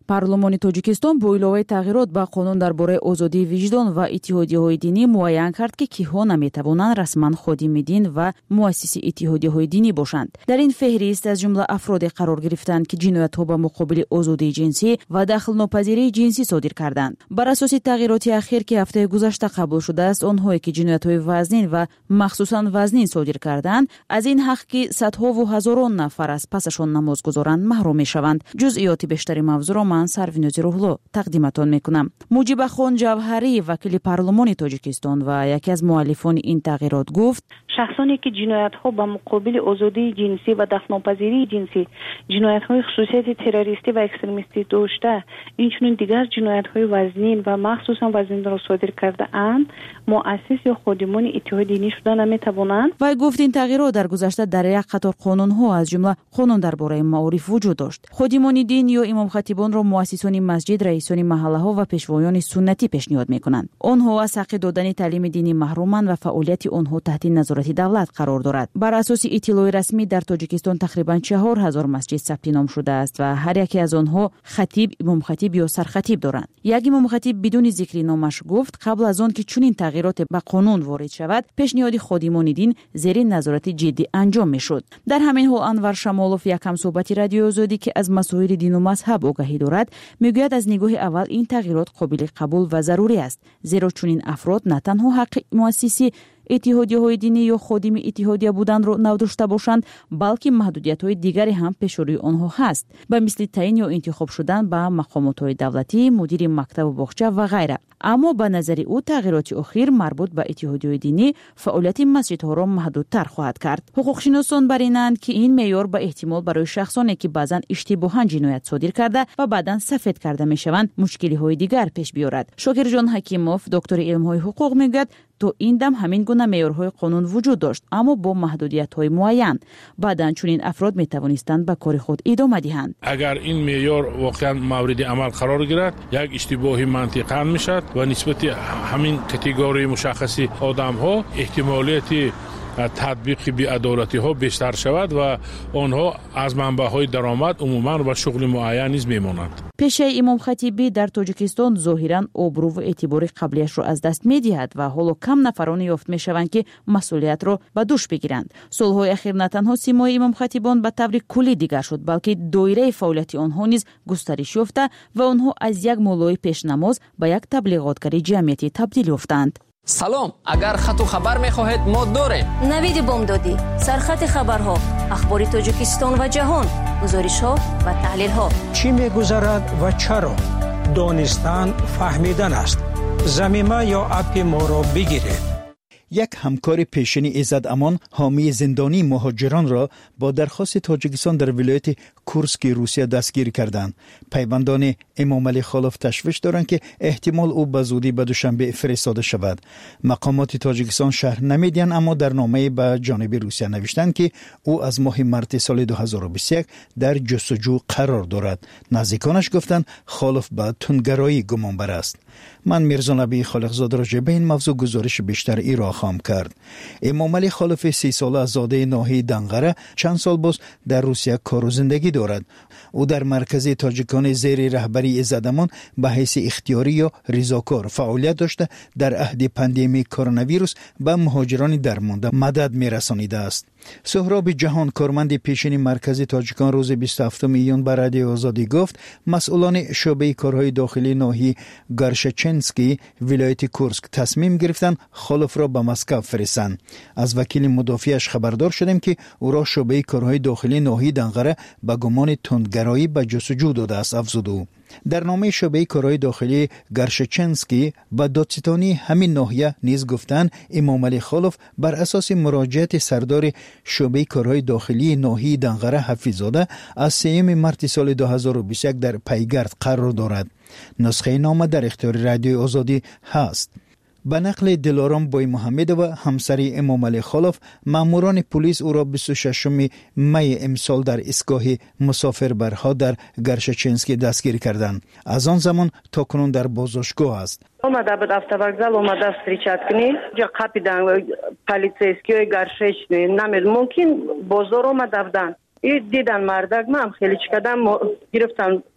S5: парлумони тоҷикистон бо иловаи тағйирот ба қонун дар бораи озодии виҷдон ва иттиҳодияҳои динӣ муайян кард ки киҳо наметавонанд расман ходими дин ва муассиси иттиҳодияҳои динӣ бошанд. дар ин феҳрист аз ҷумла афроде қарор гирифтанд ки ҷиноятҳо ба муқобили озодии ҷинсӣ ва дахлнопазирии ҷинсӣ содир карданд. бар асоси тағйироти ахир ки ҳафтаи гузашта қабул шудааст, онҳое ки ҷиноятҳои вазнин ва махсусан вазнин содир карданд, аз ин ҳақ ки садҳову ҳазорон нафар аз пасашон намоз гузоранд маҳрум мешаванд. ҷузъиёти бештари мавзӯъро ман Сарвинози Рӯҳло тақдиматон мекунам. Муҷибахон Ҷавҳарӣ, вакили парлумони Тоҷикистон ва яке аз муаллифони ин тағйирот гуфт:
S6: шахсоне ки ҷиноятҳо ба муқобили озодии ҷинсӣ ва дахнопазирии ҷинсӣ, ҷиноятҳои хусусияти террористӣ ва экстремистӣ дошта, инчунин дигар ҷиноятҳои вазнин ва махсусан вазнинро содир кардаанд, муассис ё ходимони иттиҳоди динӣ шуда наметавонанд.
S5: вай гуфт ин тағйирот дар гузашта дар як қатор қонунҳо аз ҷумла қонун дар бораи маориф вуҷуд дошт. ходимони дин ё имомхатибонро муассисони масҷид, раисони маҳаллаҳо ва пешвоёни суннатӣ пешниҳод мекунанд. онҳо аз ҳаққи додани таълими динӣ маҳруманд ва фаъолияти онҳо таҳти назорати давлат қарор дорад. бар асоси иттилои расмӣ дар Тоҷикистон тақрибан чаҳор ҳазор масҷид сабти ном шудааст ва ҳар яке аз онҳо хатиб, имомхатиб ё сархатиб доранд. як имомхатиб бидуни зикри номаш гуфт: қабл аз он ки чунин тағйироте ба қонун ворид шавад, пешниҳоди ходимони дин зери назорати ҷиддӣ анҷом мешуд. дар ҳамин ҳол Анвар Шамолов, як ҳамсӯҳбати радиои Озодӣ ки аз масоили дину мазҳаб огаҳӣ дорад, мегӯяд аз нигоҳи аввал ин тағйирот қобили қабул ва зарурӣ аст, зеро чунин афрод на танҳо ҳаққи муассиси иттиҳодияҳои динӣ ё ходими иттиҳодия буданро надошта бошанд, балки маҳдудиятҳои дигаре ҳам пешорӯи онҳо ҳаст, ба мисли таъин ё интихоб шудан ба мақомотҳои давлатӣ, мудири мактабу боғча ва ғайра. аммо ба назари ӯ тағйироти охир марбут ба иттиҳодияҳои динӣ фаъолияти масҷидҳоро маҳдудтар хоҳад кард. ҳуқуқшиносон бар инанд, ки ин меъёр ба эҳтимол барои шахсоне ки баъзан иштибоҳан ҷиноят содир карда ва баъдан сафед карда мешаванд, мушкилиҳои дигар пеш биёрад. Шокирҷон Ҳакимов, доктори илмҳои ҳуқуқ, мегӯяд то ин дам ҳамин гуна меъёрҳои қонун вуҷуд дошт, аммо бо маҳдудиятҳои муайян. баъдан чунин афрод метавонистанд ба кори худ идома диҳанд.
S2: агар ин меъёр воқеан мавриди амал қарор гирад, як иштибоҳи мантиқан мешавад ва нисбати ҳамин категорияи мушаххаси одамҳо эҳтимолияти татбиқи биадолатиҳо бештар шавад ва онҳо аз манбаъҳои даромад умуман ва шуғли муайян низ мемонанд.
S5: пешаи имомхатибӣ дар Тоҷикистон зоҳиран обрӯву эътибори қаблияшро аз даст медиҳад ва ҳоло кам нафароне ёфт мешаванд ки масъулиятро ба дӯш бигиранд. солҳои ахир на танҳо симои имомхатибон ба таври куллӣ дигар шуд, балки доираи фаъолияти онҳо низ густариш ёфта ва онҳо аз як муллои пешнамоз ба як таблиғотгари ҷамъиятӣ табдил ёфтанд.
S18: салом, агар хату хабар мехоҳед мо дорем.
S13: навиди бомдодӣ, сархати хабарҳо, ахбори Тоҷикистон ва ҷаҳон, гузоришҳо ва таҳлилҳо.
S19: чӣ мегузарад ва чаро? донистан фаҳмидан аст. замима ё апи моро бигиред.
S20: یک همکار پیشینی عزت امان حامی زندانی مهاجران را با درخواست تاجیکستان در ولایت کورسک روسیه دستگیر کردند. پیوندان امام علی خالف تشویش دارند که احتمال او به زودی به دوشنبه فرستاده شود. مقامات تاجیکستان شهر نمیدهند، اما در نامه به جانب روسیه نوشتند که او از ماه مارس سال دو هزار و بیست و یک در جستجو قرار دارد. نزدیکانش گفتند خالف به تندگرایی گمانبر است. من میرزا نبی خالقزاده راجع به این موضوع گزارش بیشتر ای را خواهم کرد. امام علی خالف سی ساله زاده ناحیه دنقره چند سال باز در روسیه کار و زندگی دارد. او در مرکز تاجیکان زیر رهبری عزت امان به حیث اختیاری یا رضاکار فعالیت داشته در عهد پاندمی کرونا ویروس به مهاجران درمانده مدد میرسانیده است. سهراب جهان، کارمند پیشین مرکز تاجیکان، روز بیست و هفتم ایون به رادیو آزادی گفت مسئولان شعبه کارهای داخلی ناحیه گرشچنسکی ولایت کورسک تصمیم گرفتند خالف را به مسکو فرستند. از وکیل مدافعش خبردار شدیم که او را شعبه کارهای داخلی ناحیه دنقره به گمان تندگرایی به جستجو داده است، افزود او. در نامه شعبه کارهای داخلی گرشچنسکی و دادستانی همین ناحیه نیز گفتند امام علی خالف بر اساس مراجعت سردار شعبه کارهای داخلی ناحیه دنقره حفیظزاده از سوم مارس سال دو هزار و بیست و یک در پیگرد قرار دارد. نسخه نامه در اختیار رادیو آزادی هست. به نقل دلارام بای محمد و همسری امام علی خالف، ماموران پلیس او را بیست و ششم می امسال در ایستگاه مسافربرها در گرشچنسکی دستگیر کردند. از آن زمان تا کنون در بازداشتگاه است.
S21: اومده بود автовокзал, اومده встречать کنی جا قاپیدن полицейский گرشچنسکی نمید ممکن بازار اومده بودن. این دیدن مردک من خیلی چقدر گرفتن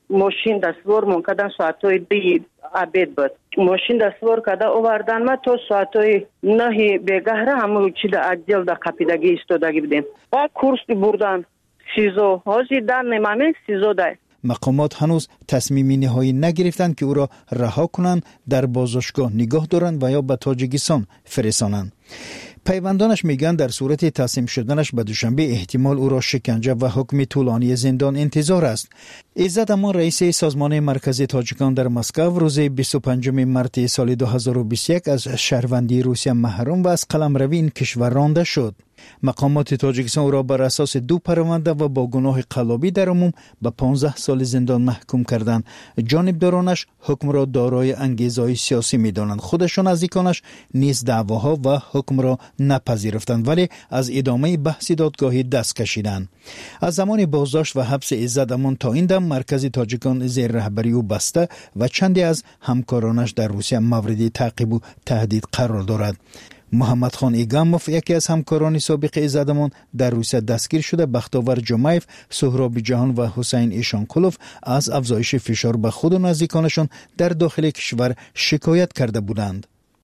S21: ماشین دستور من کردن ساعتای دی عبید بود ماشین دستور کرده آوردن ما تا ساعتای نه بگهره همون چی در عجل در قپیدگی استادگی بدیم و کورس بردن سیزو هازی در نمامه سیزو ده.
S20: مقامات هنوز تصمیمی نهایی نگرفتند که او را رها کنند، در بازداشتگاه نگاه دارند و یا به تاجیکستان فرستانند. پیوندانش میگن در صورت تسلیم شدنش به دوشنبه احتمال او را شکنجه و حکم طولانی زندان انتظار است. عزت امان رئیس سازمان مرکزی تاجیکان در مسکو روز بیست و پنجم مارس سال دو هزار و بیست و یک از شهروندی روسیه محروم و از قلمروی این کشور رانده شد. مقامات تاجیکستان او را بر اساس دو پرونده و با گناه قلابی در عموم به پانزده سال زندان محکوم کردند. جانبدارانش حکم را دارای انگیزهای سیاسی می‌دانند. خودشان نزدیکانش نیز دعواها و حکم را نپذیرفتند ولی از ادامه بحث دادگاهی دست کشیدند. از زمان بازداشت و حبس عزت امان تا این دم مرکز تاجیکان زیر رهبری او بسته و چندی از همکارانش در روسیه مورد تعقیب و تهدید قرار دارد. محمد خان ایگاموف یکی از همکاران سابق عزت امان در روسیه دستگیر شده. بختاور جمایف، سهراب جهان و حسین ایشانکولوف از افزایش فشار به خود و نزدیکانشان در داخل کشور شکایت کرده بودند.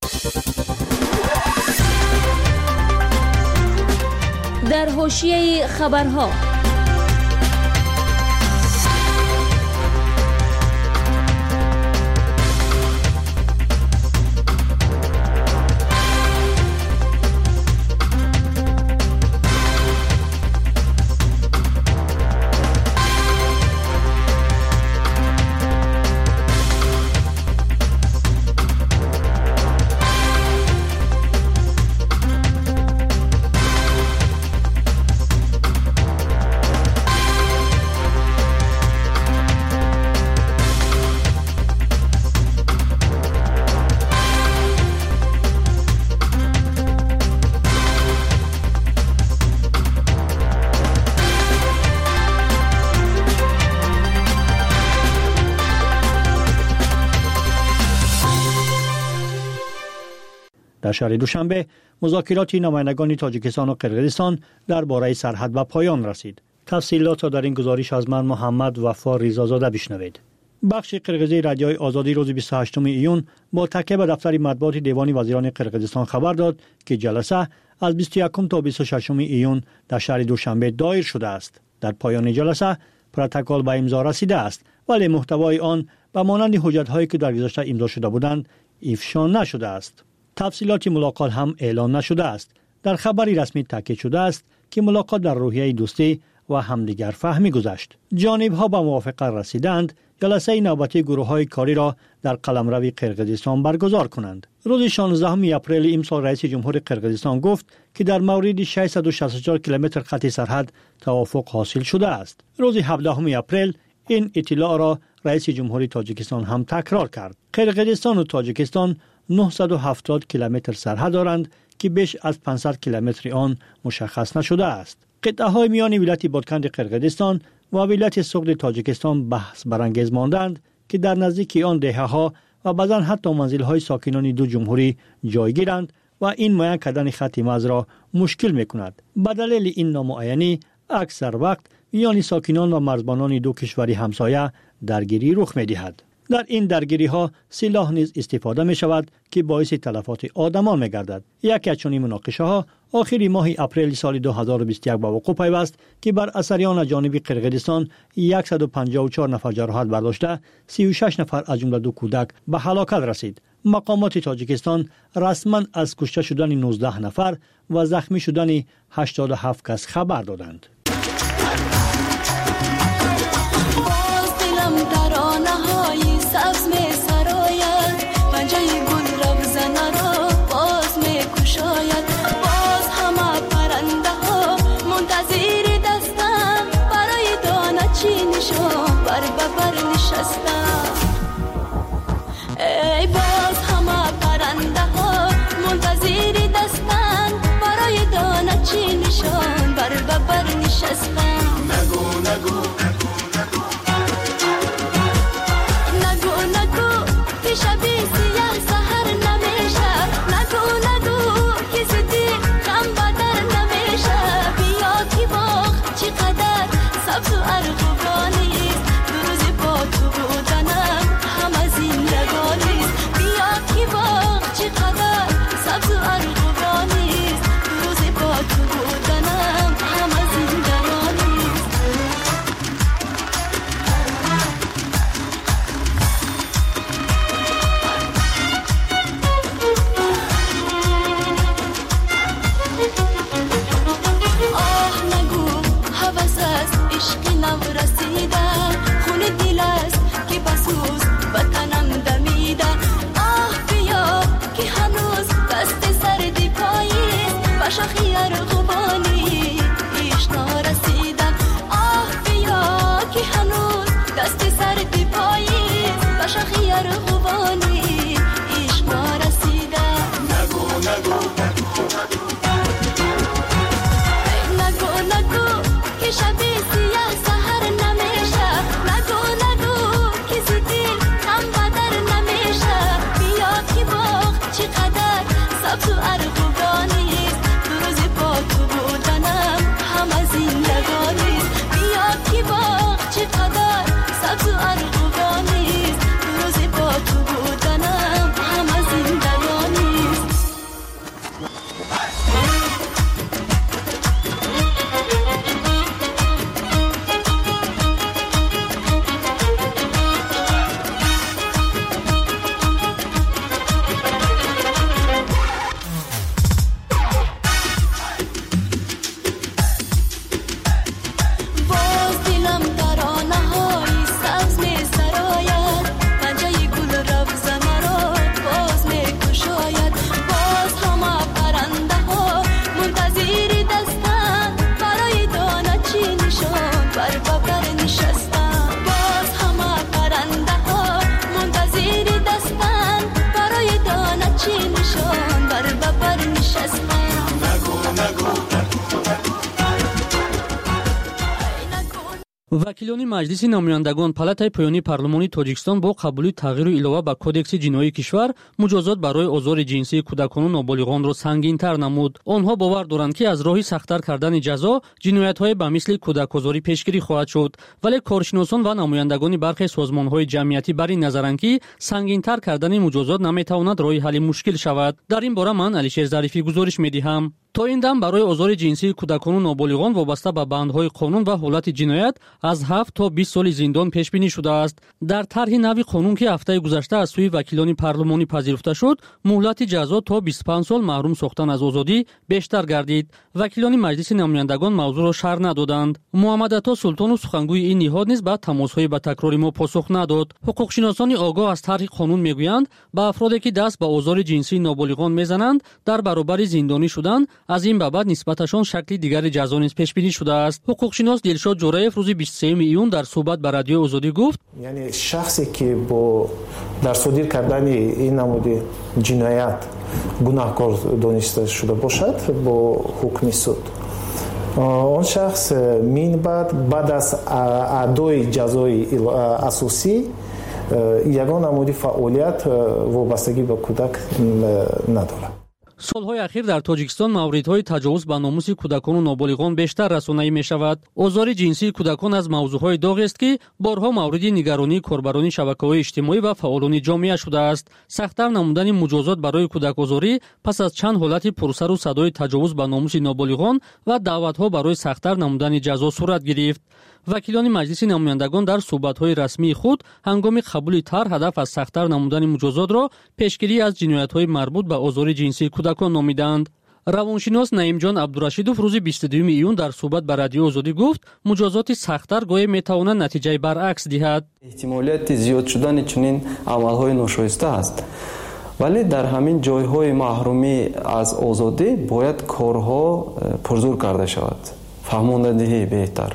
S13: در حاشیه خبرها
S4: در شهر دوشنبه مذاکرات نمایندگان تاجیکستان و قرقیزستان درباره سرحد به پایان رسید. تفصیلات را در این گزارش از من محمد وفا ریزازاده بشنوید. بخش قرقیزی رادیوی آزادی روز بیست و هشتم ایون با تکیه به دفتر مطبوعات دیوان وزیران قرقیزستان خبر داد که جلسه از بیست و یکم تا بیست و ششم ایون در شهر دوشنبه دایر شده است. در پایان جلسه پروتکل به امضا رسیده است ولی محتوای آن به مانند حجت‌هایی که در گذشته امضا شده بودند افشا نشده است. تفصیلات ملاقات هم اعلام نشده است. در خبری رسمی تاکید شده است که ملاقات در روحیه دوستی و همدیگر فهمی گذشت. جانب‌ها به موافقت رسیدند جلسه نوبتی گروه‌های کاری را در قلمرو قرقیزستان برگزار کنند. روز شانزدهم اپریل امسال رئیس جمهور قرقیزستان گفت که در مورد ششصد و شصت و چهار کیلومتر خط سرحد توافق حاصل شده است. روز هفدهم اپریل این اطلاع را رئیس جمهوری تاجیکستان هم تکرار کرد. قرقیزستان و تاجیکستان نهصد و هفتاد کیلومتر سرحد دارند که بیش از پانصد کیلومتر آن مشخص نشده است. قطعه‌های میان ولایت بادکند قرقیزستان و ولایت سغد تاجیکستان بحث برانگیز ماندند که در نزدیکی آن دهه‌ها و بعضاً حتی منزل‌های ساکنان دو جمهوری جایگیرند و این معین کردن خط مرز را مشکل می‌کند. به دلیل این نامعینی اکثر وقت میان ساکنان و مرزبانان دو کشوری همسایه درگیری رخ می‌دهد. در این درگیری ها سلاح نیز استفاده می شود که باعث تلفات آدمان می گردد. یکی از چنین مناقشه ها آخر ماه اپریل سال دو هزار و بیست و یک به وقوع پیوست که بر اثریان از جانب قرقیزستان صد و پنجاه و چهار نفر جراحت برداشته، سی و شش نفر از جمله دو کودک به هلاکت رسید. مقامات تاجیکستان رسما از کشته شدن نوزده نفر و زخمی شدن هشتاد و هفت کس خبر دادند.
S22: سبز می سراید پنجه گل روزنه را باز می کشاید باز همه پرنده ها منتظر دستم برای دانه چینشان بر ببر نشستم ای باز همه پرنده ها منتظر دستم برای دانه چینشان بر ببر نشستم نگو نگو سبز و ارغوانی دو روز با تو عشق نو رسیده خون دل است که بسوز وطنم دمیده آه بیا که هنوز دست سردی پاییز و شاخی ارغوانی ایش نرسیده آه بیا که هنوز دست سردی پاییز و شاخی ارغوانی ایش نرسیده نگو نگو نگو نگو که شب سیاه سحر نمیشه نگو نگو که زدیل هم بدر نمیشه بیا که باغ چقدر سبز و ارغوانیست دو روز با تو بودنم همه زندگانیست بیا که باغ چقدر سبز و ارغوانیست دو روز با تو بودنم همه زندگانیست باز دلم ترانه های سبز می سراید پنجه گل رفز مرا باز می کشاید باز همه پرنده ها منتظر دستن برای دانه چی نشان بر ببر نشستن باز همه پرنده ها منتظر دستن برای دانه چی نشان بر ببر نشستن نگو نگو
S7: вакилони маҷлиси намояндагон палатаи поёнии парлумони тоҷикистон бо қабули тағйиру илова ба кодекси ҷиноии кишвар муҷозот барои озори ҷинсии кӯдакону ноболиғонро сангинтар намуд. онҳо бовар доранд ки аз роҳи сахттар кардани ҷазо ҷиноятҳое ба мисли кӯдакозорӣ пешгирӣ хоҳад шуд, вале коршиносон ва намояндагони бархе созмонҳои ҷамъиятӣ бар ин назаранд ки сангинтар кардани муҷозот наметавонад роҳи ҳалли мушкил шавад. дар ин бора ман алишер зарифӣ гузориш медиҳам. то ин дам барои озори ҷинсии кӯдакону ноболиғон вобаста ба бандҳои қонун ва ҳолати ҷиноят аз ҳафт то бист соли зиндон пешбинӣ шудааст. дар тарҳи нави қонун ки ҳафтаи гузашта аз сӯи вакилони парлумонӣ пазируфта шуд, муҳлати ҷазо то бисту панҷ сол маҳрум сохтан аз озодӣ бештар гардид. вакилони маҷлиси намояндагон мавзӯъро шарҳ надоданд. муҳаммадато султону сухангӯи ин ниҳод низ ба тамосҳои ба такрори мо посух надод. ҳуқуқшиносони огоҳ аз тарҳи қонун мегӯянд ба афроде ки даст ба озори ҷинсии ноболиғон мезананд дар баробари зиндонӣ шудан аз ин ба баъд нисбаташон шакли дигари ҷазо низ пешбинӣ шудааст. ҳуқуқшинос Дилшод Ҷураев рӯзи бисту сеюми июн дар суҳбат ба радиои Озодӣ гуфт:
S9: яъне шахсе ки бо дар содир кардани ин намуди ҷиноят гунаҳкор дониста шуда бошад бо ҳукми суд, он шахс минбад баъд аз адои ҷазои асосӣ ягон намуди фаъолият вобастагӣ ба кӯдак надорад.
S7: солҳои ахир дар тоҷикистон мавридҳои таҷовуз ба номуси кӯдакону ноболиғон бештар расонаӣ мешавад. озори ҷинсии кӯдакон аз мавзӯъҳои доғест ки борҳо мавриди нигаронии корбарони шабакаҳои иҷтимоӣ ва фаъолони ҷомеа шудааст. сахттар намудани муҷозот барои кӯдакозорӣ пас аз чанд ҳолати пурсару садои таҷовуз ба номуси ноболиғон ва даъватҳо барои сахттар намудани ҷазо сурат гирифт. вакилони маҷлиси намояндагон дар суҳбатҳои расмии худ ҳангоми қабули тарҳ ҳадаф аз сахттар намудани муҷозотро пешгирӣ аз ҷиноятҳои марбут ба озори ҷинсии кӯдакон номиданд. равоншинос Наимҷон Абдурашидов рӯзи бисту дуюми июн дар суҳбат ба радиои Озодӣ гуфт: муҷозоти сахттар гоҳе метавонад натиҷаи баръакс диҳад.
S23: эҳтимолияти зиёд шудани чунин амалҳои ношоиста аст, вале дар ҳамин ҷойҳои маҳрумӣ аз озодӣ бояд корҳо пурзур карда шавад, фаҳмондадиҳӣ беҳтар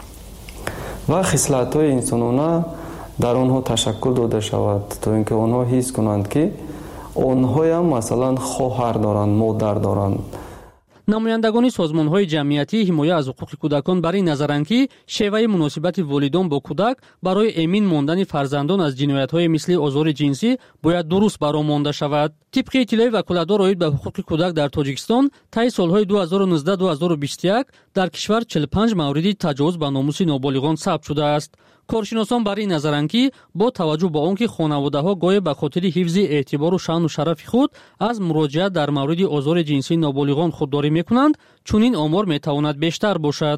S23: ва хислатҳои инсонона дар онҳо ташаккул дода шавад, то ин ки онҳо ҳис кунанд ки онҳоям масалан хоҳар доранд, модар доранд.
S7: намояндагони созмонҳои ҷамъиятӣ ҳимоя аз ҳуқуқи кӯдакон бар ин назаранд ки шеваи муносибати волидон бо кӯдак барои эмин мондани фарзандон аз ҷиноятҳое мисли озори ҷинсӣ бояд дуруст баромонда шавад. тибқи иттилои ваколатдор оид ба ҳуқуқи кӯдак дар тоҷикистон таи солҳои ду ҳазору нуздаҳ ду ҳазору бисту як дар кишвар чилу панҷ мавриди таҷовуз ба номуси ноболиғон сабт шудааст. коршиносон бар ин назаранд ки бо таваҷҷӯҳ ба он ки хонаводаҳо гоҳе ба хотири ҳифзи эътибору шаъну шарафи худ аз муроҷиат дар мавриди озори ҷинсии ноболиғон худдорӣ мекунанд, чунин омор метавонад бештар бошад.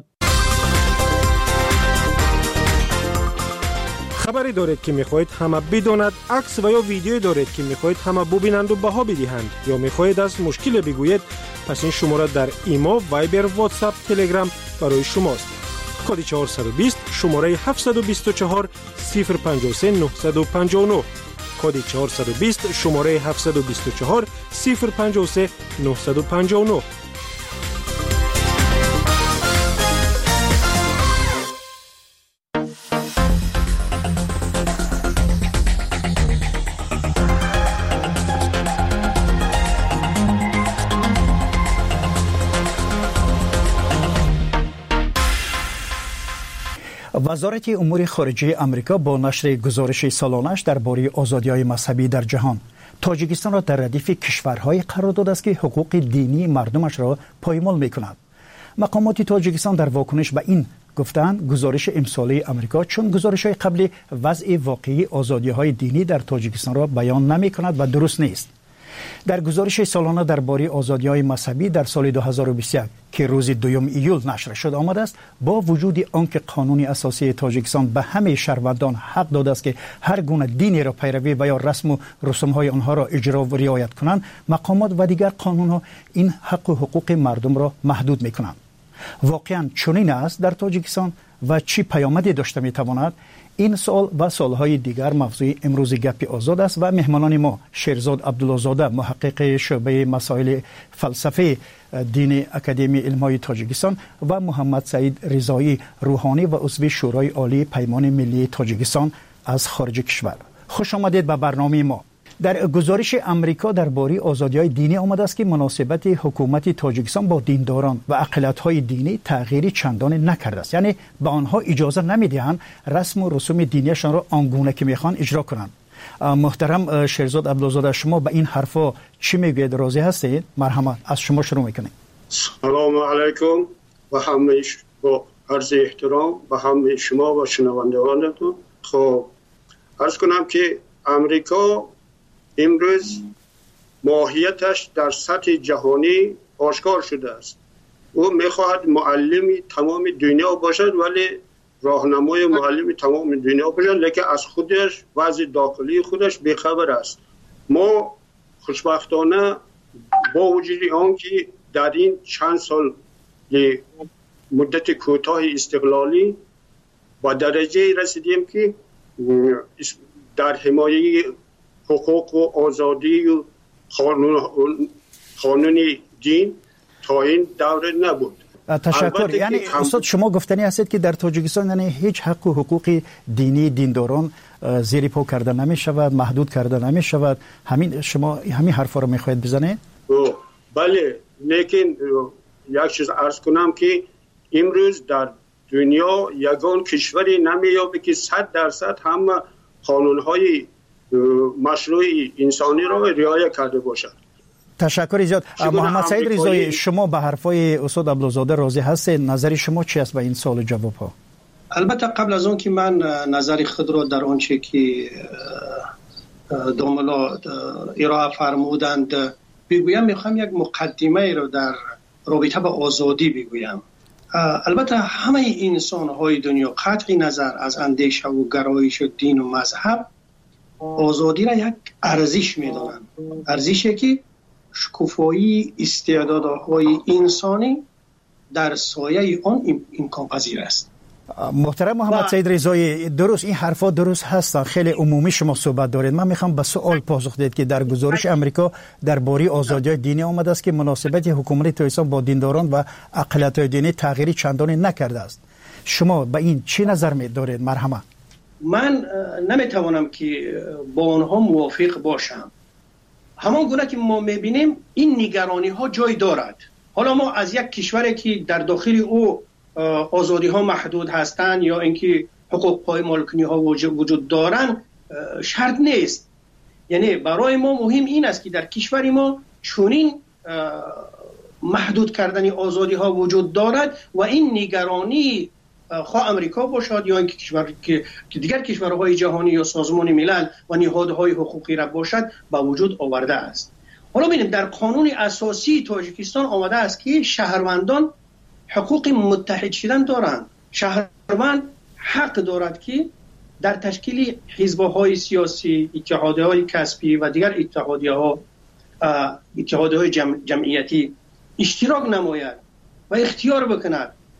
S11: хабаре доред ки мехоҳед ҳама бидонад, акс ва ё видеое доред ки мехоҳед ҳама бубинанду баҳо бидиҳанд ё мехоҳед аз мушкиле бигӯед, пас ин шумора дар имо, вайбер, ватсап, телеграм барои шумост. کد چهارصد و بیست شماره هفتصد و بیست و چهار صفر پنجاه و سه نهصد و پنجاه و نه کد چهارصد و بیست شماره هفتصد و بیست و چهار صفر پنجاه و سه نهصد و پنجاه و نه.
S20: وزارت امور خارجه آمریکا با نشر گزارش سالانه‌اش درباره آزادی‌های مذهبی در جهان تاجیکستان را در ردیف کشورهای قرار داده است که حقوق دینی مردمش را پایمال می‌کنند. مقامات تاجیکستان در واکنش به این گفتند گزارش امساله آمریکا چون گزارش‌های قبلی وضع واقعی آزادی‌های دینی در تاجیکستان را بیان نمی‌کند و درست نیست. در گزارش سالانه درباره آزادی‌های مذهبی در سال دو هزار و بیست و یک که روز دوم ایول نشر شد آمده است با وجود آنکه قانون اساسی تاجیکستان به همه شهروندان حق داده است که هر گونه دینی را پیروی و یا رسم و رسوم‌های آنها را اجرا و رعایت کنند، مقامات و دیگر قانون‌ها این حق و حقوق مردم را محدود می‌کنند. واقعاً چنین است در تاجیکستان و چی پیامدی داشته می‌تواند؟ این سال و سالهای دیگر موضوع امروز گپ آزاد است و مهمانان ما شیرزاد عبدالله زاده محقق شعبه مسائل فلسفه دین اکادمی علم‌های تاجیکستان و محمد سعید رضایی روحانی و عضو شورای عالی پیمان ملی تاجیکستان از خارج کشور. خوش آمدید به برنامه ما. در گزارش امریکا درباره آزادی‌های دینی آمده است که مناسبت حکومت تاجیکستان با دینداران و اقلیت‌های دینی تغییری چندان نکرده است، یعنی به آنها اجازه نمی‌دهند رسم و رسوم دینیشان را آنگونه که می‌خوان اجرا کنند. محترم شیرزاد عبدالزاده، شما به این حرفا چی میگوید؟ راضی هستید؟ مرحبا، از شما شروع می‌کنیم.
S1: سلام علیکم و همه با عرض احترام به همه شما و شنوندگانتون. خب عرض کنم که امریکا امروز ماهیتش در سطح جهانی آشکار شده است. او میخواهد معلم تمام دنیا باشد ولی راهنمای معلم تمام دنیا باشد، لیکن از خودش وضع داخلی خودش بیخبر است. ما خوشبختانه با وجود آنکه در این چند سال مدت کوتاه استقلالی با درجه رسیدیم که در حمایه حقوق و آزادی و قانون قانون دین تا این دوره نبود.
S20: تشکر. یعنی استاد شما گفتنی هستید که در تاجیکستان یعنی هیچ حق و حقوق دینی دینداران زیر پا کرده نمی شود، محدود کرده نمی شود. همین شما همین حرفا رو میخواید بزنید؟
S1: بله، لیکن یک چیز عرض کنم که امروز در دنیا یگان کشوری نمیابه که صد درصد هم قانون‌های مشروع انسانی را رعایت کرده باشد.
S20: تشکر زیاد. محمد سعید رضایی، شما به حرفای استاد عبدالزاده راضی هستید؟ نظر شما چی است به این سوال و جواب ها؟
S10: البته قبل از اون که من نظر خود را در آنچه که دوملا ارائه فرمودند بگویم، میخوام یک مقدمه ای را در رابطه با آزادی بگویم. البته همه انسان های دنیا قطع نظر از اندیشه و گرایش و دین و مذهب آزادی را یک ارزش می‌دانند، ارزشی که شکوفایی استعدادهای انسانی در سایه آن امکان پذیر است.
S20: محترم محمد سعید رضایی، درست این حرفا درست هستن، خیلی عمومی شما صحبت دارید. من میخوام به سوال پاسخ دهید که در گزارش امریکا درباره آزادی دینی آمده است که مناسبت حکومت تاجیکستان با دینداران و اقلیت‌های دینی تغییری چندانی نکرده است. شما به این چه نظر می‌دارید؟ مرحبا.
S10: من نمیتوانم که با آنها موافق باشم. همان گونه که ما میبینیم این نگرانی ها جای دارد. حالا ما از یک کشوری که در داخل او آزادی ها محدود هستند یا اینکه حقوق پایمال کنی ها وجود دارند شرط نیست. یعنی برای ما مهم این است که در کشور ما چنین محدود کردن آزادی ها وجود دارد و این نگرانی خواه امریکا باشد یا اینکه کشور که دیگر کشورهای جهانی یا سازمان ملل و نهادهای حقوقی را باشد به وجود آورده است. حالا ببینیم در قانون اساسی تاجیکستان آمده است که شهروندان حقوق متحد شدن دارند. شهروند حق دارد که در تشکیل حزب‌های سیاسی، اتحادیه‌های کسبی و دیگر اتحادیه‌ها اتحادیه‌های جمع، جمعیتی اشتراک نماید و اختیار بکند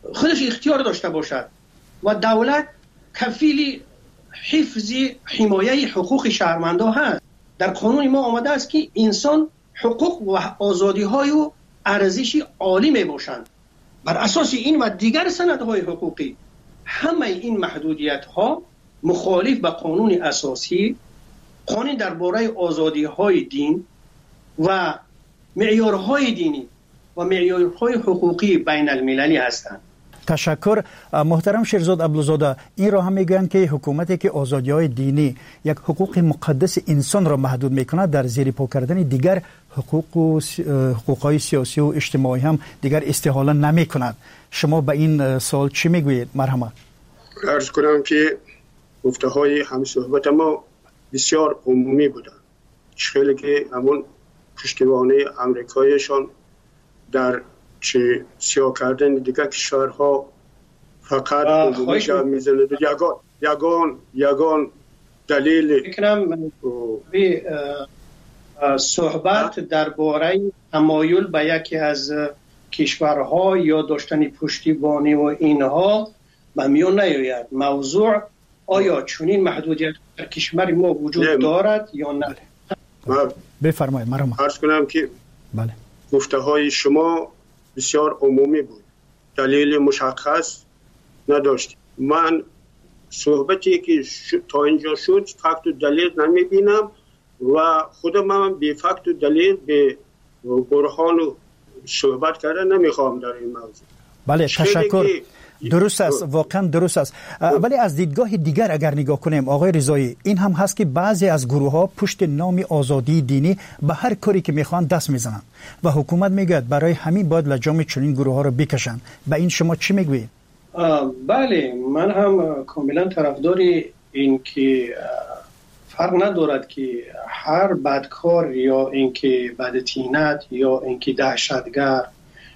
S10: خودش اختیار داشته باشد و دولت کفیل حفظ حمایه حقوق شهروندان هست. در قانون ما آمده است که انسان حقوق و آزادی های و ارزشی عالی می باشند. بر اساس این و دیگر سندهای حقوقی همه این محدودیت ها مخالف به قانون اساسی، قانون درباره آزادی های دین و معیارهای دینی و معیارهای حقوقی بین المللی هستند.
S20: تشکر. محترم شیرزاد عبدالزاده، این را هم میگویند که حکومتی که آزادی‌های دینی یک حقوق مقدس انسان را محدود میکند، در زیر پا کردن دیگر حقوق و حقوق‌های سیاسی و اجتماعی هم دیگر استحاله نمیکند. شما به این سوال چی میگویید؟ مرحبا.
S1: عرض کنم که گفته‌های همصحبت ما بسیار عمومی بودند. خیلی که همون پشتیبانی امریکایشان در چه سیاه کردن دیگر کشورها فقط عمومی میزند. یگان یگان یگان دلیل
S10: فکرم به صحبت درباره تمایل به یکی از کشورها یا داشتن پشتیبانی و اینها به میان نیاید. موضوع آیا چنین محدودیت در کشور ما وجود دارد یا نه؟
S20: بفرمایید. مرحبا.
S1: عرض کنم که
S20: بله،
S1: گفته های شما بسیار عمومی بود، دلیل مشخص نداشت. من صحبتی که تا اینجا شد فکت و دلیل نمی بینم و خودم هم به فکت و دلیل به برهان و صحبت کردن نمیخوام در این موضوع.
S20: بله تشکر. درست است، واقعا درست است. ولی از دیدگاه دیگر اگر نگاه کنیم آقای رضایی، این هم هست که بعضی از گروه ها پشت نام آزادی دینی به هر کاری که میخوان دست میزنن و حکومت میگه برای همین باید لجام چنین گروه ها رو بکشن. به این شما چی میگویید؟
S10: بله، من هم کاملا طرفدار این که فرق ندارد که هر بدکار یا اینکه بدتینت یا اینکه دهشتگر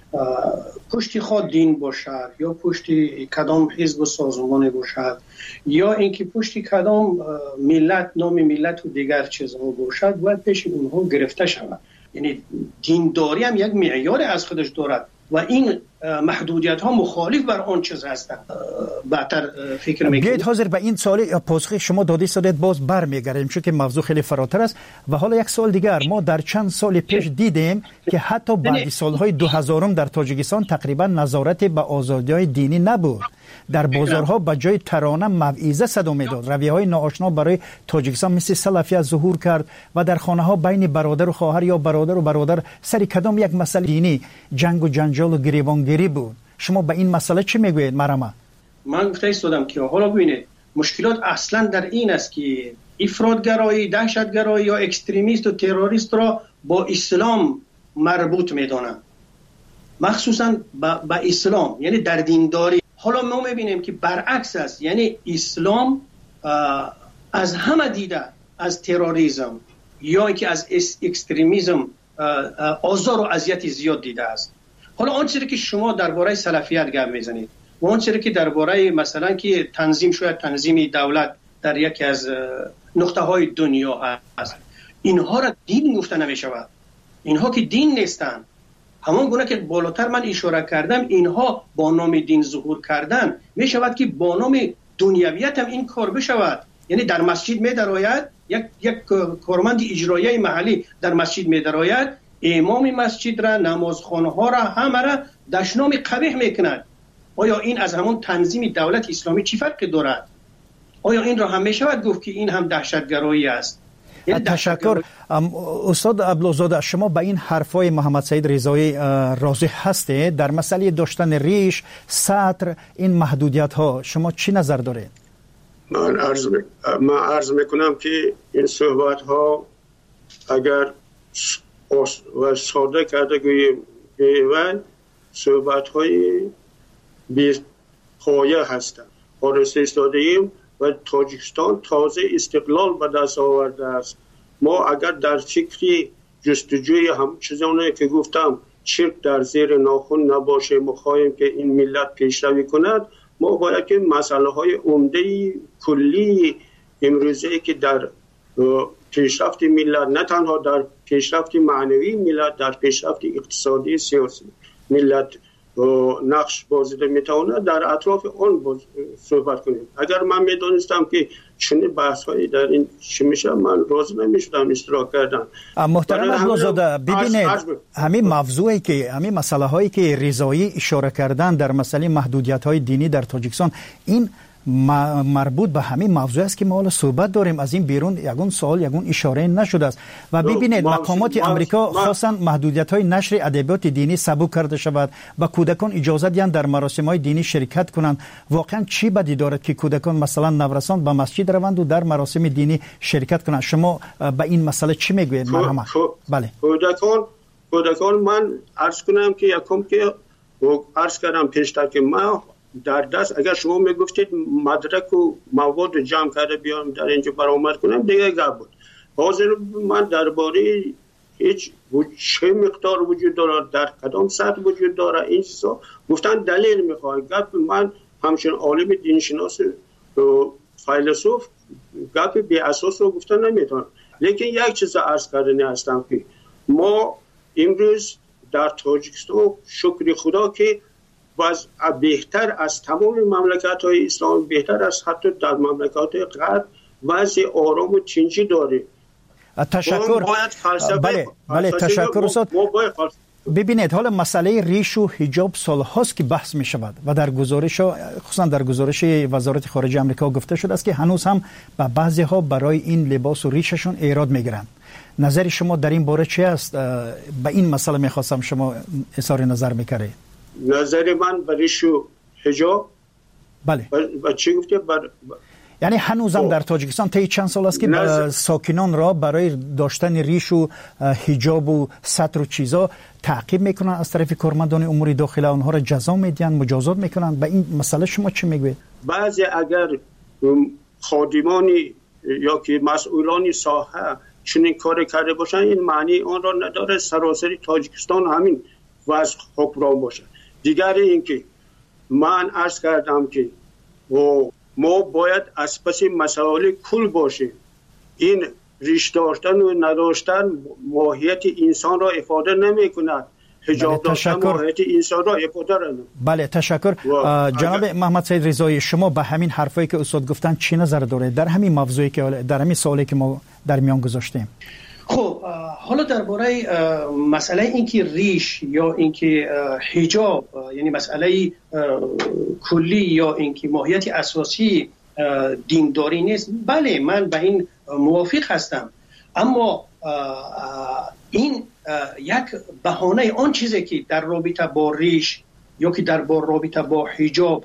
S10: پشتی خود دین باشد یا پشتی کدام حزب و سازمان باشد یا اینکه پشتی کدام ملت، نام ملت و دیگر چیزها باشد، باید پیش اونها گرفته شود. یعنی دینداری هم یک معیار از خودش دارد و این محدودیت ها مخالف بر آن چیز هستند. بهتر فکر میکنم
S20: بیایید حاضر به این سوال پاسخ شما دادی سادت باز برمیگردیم، چون که موضوع خیلی فراتر است. و حالا یک سوال دیگر، ما در چند سال پیش دیدیم که حتی بعد سالهای دو هزارم در تاجیکستان تقریبا نظارت به آزادی‌های دینی نبود. در بازارها به جای ترانه موعظه صدا میداد. رویه‌های ناآشنا برای تاجیکستان مثل سلفیت ظهور کرد و در خانه‌ها بین برادر و خواهر یا برادر و برادر سر کدام یک مسئله دینی جنگ و جنجال و گریبانگیری بود. شما به این مسئله چی میگویید؟ مرحبا.
S10: من گفته ایستادم که حالا ببینید مشکلات اصلا در این است که افراطگرایی، دهشتگرایی یا اکستریمیست و تروریست را با اسلام مربوط میدانند، مخصوصا با, با اسلام، یعنی در دینداری. حالا ما میبینیم که برعکس است، یعنی اسلام از همه دیده از تروریسم یا اینکه از اکستریمیسم آزار و اذیت زیاد دیده است. حالا آن چیزی که شما درباره سلفیت گپ میزنید و آن چیزی که درباره مثلا که تنظیم شاید تنظیم دولت در یکی از نقطه های دنیا هست، اینها را دین گفته نمیشود. اینها که دین نیستند. همان گونه که بالاتر من اشاره کردم، اینها با نام دین ظهور کردن می شود که با نام دنیویت هم این کار بشود. یعنی در مسجد می درآید، یک یک کارمند اجرایی محلی در مسجد می درآید، امام مسجد را، نمازخانه ها را، همه را دشنام قبیح میکند. آیا این از همون تنظیم دولت اسلامی چی فرقی دارد؟ آیا این را هم می شود گفت که این هم دهشتگرایی است؟
S20: تشکر. استاد عبدالزاده، شما به این حرفای محمد سعید رضایی راضی هستید؟ در مسئله داشتن ریش، سطر، این محدودیت ها شما چی نظر دارید؟
S1: من عرض, می... من عرض میکنم که این صحبت ها اگر و ساده کرده گوییم و صحبت های بی پایه هستند. آرسته ایستاده ایم و تاجیکستان تازه استقلال به دست آورده است. ما اگر در فکری جستجوی هم چیزانی که گفتم چرک در زیر ناخن نباشه، مخواهیم که این ملت پیشروی کند، ما باید که مسئله های عمده کلی امروزه که در پیشرفت ملت، نه تنها در پیشرفت معنوی ملت، در پیشرفت اقتصادی سیاسی ملت نقش بازیده میتونه در اطراف اون صحبت کنیم. اگر من میدونستم که چنین بحث هایی در این چی میشه من راضی نمیشدم اشتراک کردم.
S20: محترم اخلاق‌زاده ببینید همین موضوعی که همین مسئله هایی که رضایی اشاره کردن در مسئله محدودیت های دینی در تاجیکستان این مربوط به همین موضوع است که ما حالا صحبت داریم. از این بیرون یگون سوال یگون اشاره نشده است و ببینید مقامات امریکا خاصا محدودیت های نشر ادبیات دینی سبک کرده شود و کودکان اجازه دهند در مراسم های دینی شرکت کنند. واقعا چی بدی دارد که کودکان مثلا نورسان به مسجد روند و در مراسم دینی شرکت کنند؟ شما به این مسئله چی میگوید؟ مرحبا.
S1: بله کودکان کودکان من عرض کنم که یکم که عرض کردم پیشتر که ما در دست اگر شما میگفتید مدرک و مواد جمع کرده بیام در اینجا برآمد کنم دیگه گپ بود. حاضر من درباره هیچ چه مقدار وجود داره در کدام سطح وجود داره این چیزا گفتن دلیل میخواد. گپ من همچنین عالم دینشناس فیلسوف گپ بی اساس رو گفتن نمیتونم. لیکن یک چیز عرض کردنی هستم که ما امروز در تاجیکستان شکر خدا که وضع بهتر از تمام مملکت های اسلام، بهتر از حتی در مملکت غرب وضع آرام و تنجی داره.
S20: تشکر. بله بله تشکر استاد. ببینید حالا مسئله ریش و حجاب سال هاست که بحث می شود و در گزارش خصوصا در گزارش وزارت خارجه آمریکا گفته شده است که هنوز هم به بعضی ها برای این لباس و ریششون ایراد میگیرند. نظر شما در این باره چی است؟ به این مسئله میخواستم شما اظهار نظر میکردید.
S1: نظر من به ریش و حجاب
S20: بله
S1: و چی گفته بر...
S20: یعنی هنوزم در تاجیکستان طی چند سال است که نظر... ساکنان را برای داشتن ریش و حجاب و ستر و چیزا تعقیب میکنن از طرف کارمندان امور داخله، اونها را جزا میدن، مجازات میکنن. به این مسئله شما چی میگوید؟
S1: بعضی اگر خادمانی یا که مسئولان ساحه چنین کار کرده باشن این معنی آن را نداره سراسر تاجیکستان همین وضع حکمران باشه. دیگر این که من عرض کردم که ما باید از پس مسائل کل باشیم. این ریش داشتن و نداشتن ماهیت انسان را افاده نمی کند. حجاب داشتن ماهیت انسان را افاده را نمی.
S20: بله تشکر. جناب محمد سید رضایی شما به همین حرفایی که استاد گفتن چی نظر دارید در همین موضوعی که در همین سوالی که ما در میان گذاشتیم؟
S10: خب حالا درباره مسئله اینکه ریش یا اینکه حجاب یعنی مسئله کلی یا اینکه ماهیت اساسی دینداری نیست، بله من به این موافق هستم، اما این یک بهانه آن چیزی که در رابطه با ریش یا که در رابطه با حجاب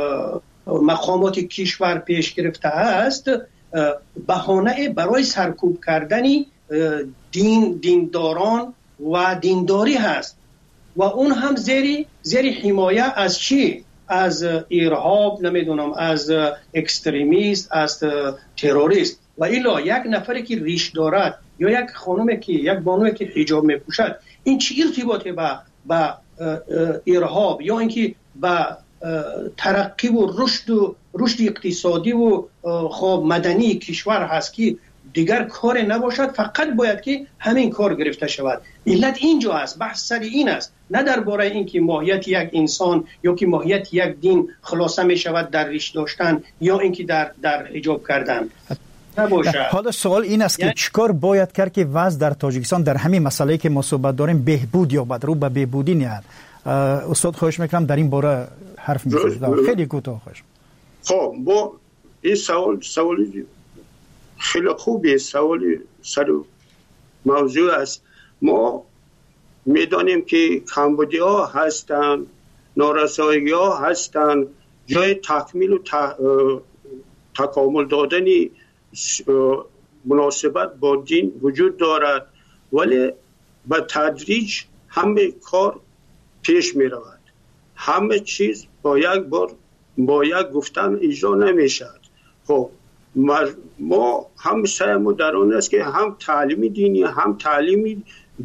S10: مقامات کشور پیش گرفته است بهانه برای سرکوب کردنی دین دینداران و دینداری هست و اون هم زیر زیر حمایه از چی؟ از ارهاب، نمیدونم از اکستریمیست، از تروریست. و الا یک نفری که ریش دارد یا یک خانومی که یک بانوی که حجاب میپوشد این چی ارتباطی با با ارهاب یا اینکه با ترقی و رشد و رشد اقتصادی و خب مدنی کشور هست که دیگر کار نباشد، فقط باید که همین کار گرفته شود. علت اینجا است، بحث سر این است، نه درباره اینکه ماهیت یک انسان یا که ماهیت یک دین خلاصه می شود در ریش داشتن یا اینکه در در حجاب کردن نباشد.
S20: حالا سوال این است که چیکار باید کرد که وضع در تاجیکستان در همین مسئله که ما صحبت داریم بهبود یابد، رو به بهبودی نیاد؟ استاد خواهش میکنم در این باره حرف میزنید. خیلی کوتاه خواهش.
S1: خب با این سوال سوالی خیلی خوبه، سوال سر موضوع است. ما میدانیم که کمبودی ها هستن، نارسایی ها هستن، جای تکمیل و تکامل دادنی مناسبت با دین وجود دارد، ولی به تدریج همه کار پیش می رود. همه چیز با یک بار با یک گفتن اجرا نمی شود. خب ما هم سعیمون در آن است که هم تعلیم دینی هم تعلیم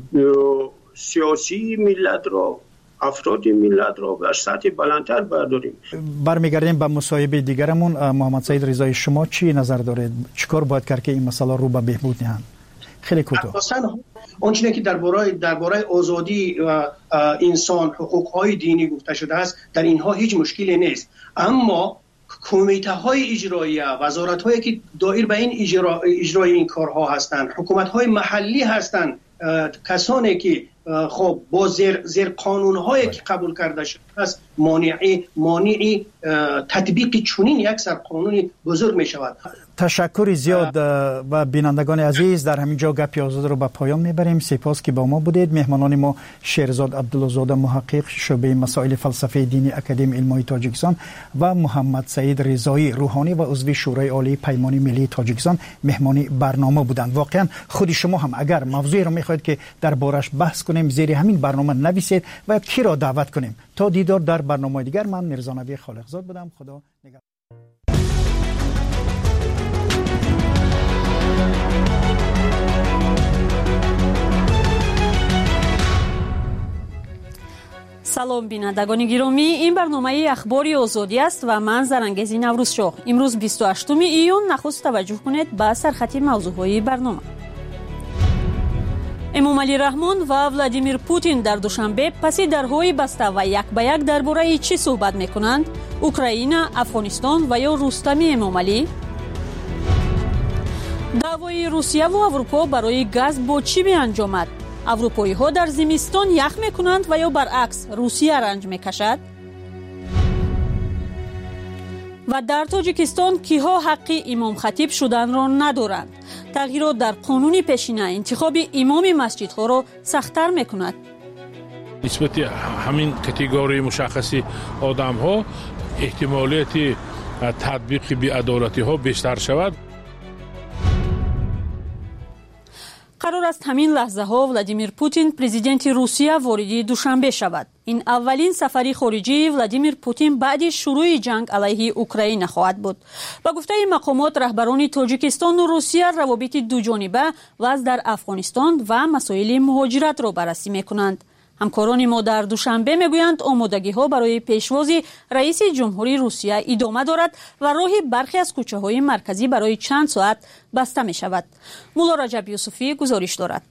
S1: سیاسی ملت را، افراد ملت را به سطح بلندتر برداریم.
S20: برمیگردیم به مصاحبه دیگرمون. محمد سید رضایی شما چی نظر دارید؟ چیکار باید کرد که این مسئله رو به بهبود نهند؟
S4: خیلی کوتاه.
S10: آنچه که درباره درباره آزادی و انسان، حقوق‌های دینی گفته شده است، در اینها هیچ مشکلی نیست، اما کمیته های اجرایی، وزارت هایی که دایر به این اجرا اجرای این کارها هستند، حکومت های محلی هستند، کسانی که خب با زیر زیر قانون هایی که قبول کرده شده است مانعی مانعی تطبیق چنین یک سر قانونی بزرگ می شود.
S20: تشکر زیاد و بینندگان عزیز، در همین جا گپی آزاد رو به پایان میبریم. سپاس که با ما بودید. مهمانان ما شیرزاد عبدالله‌زاده، محقق شعبه مسائل فلسفه دینی اکادمی علمای تاجیکستان و محمد سعید رضایی، روحانی و عضو شورای عالی پیمان ملی تاجیکستان مهمانی برنامه بودند. واقعا خود شما هم اگر موضوعی رو میخواهید که دربارش بحث کنیم، زیر همین برنامه نویسید و کی را دعوت کنیم. تا دیدار در برنامه دیگر، من میرزا نوی خالقزاد بودم. خدا نگهدار.
S8: салом бинандагони гиромӣ, ин барномаи ахбори озодӣ аст ва ман зарангези наврӯзшоҳ. имрӯз бисту ҳаштуми июн нахуст таваҷҷӯҳ кунед ба сархати мавзӯъҳои барнома. эмомалӣ раҳмон ва владимир путин дар душанбе паси дарҳои баста ва як ба як дар бораи чӣ суҳбат мекунанд? Украина, Афғонистон ва ё Рустами Эмомалӣ? даъвои Русия ва Аврупо барои газ бо чӣ меанҷомад? аврупоиҳо дар зимистон ях мекунанд ва ё баръакс Русия ранҷ мекашад? ва дар Тоҷикистон киҳо ҳаққи имомхатиб шуданро надоранд? тағйирот дар қонуни пешина интихоби имоми масҷидҳоро сахттар мекунад.
S2: нисбати ҳамин категорияи мушаххаси одамҳо эҳтимолияти татбиқи биадолатиҳо бештар шавад.
S8: қарор аст ҳамин лаҳзаҳо Владимир Путин президенти Русия вориди Душанбе шавад. ин аввалин сафари хориҷии Владимир Путин баъди шурӯъи ҷанг алайҳи Украина хоҳад буд. ба гуфтаи мақомот, раҳбарони Тоҷикистону Русия равобити дуҷониба ваз дар Афғонистон ва масоили муҳоҷиратро баррасӣ мекунанд. ҳамкорони мо дар душанбе мегӯянд омодагиҳо барои пешвози раиси ҷумҳури Русия идома дорад ва роҳи бархе аз кӯчаҳои марказӣ барои чанд соат баста мешавад. мулло Раҷаб Юсуфӣ гузориш дорад.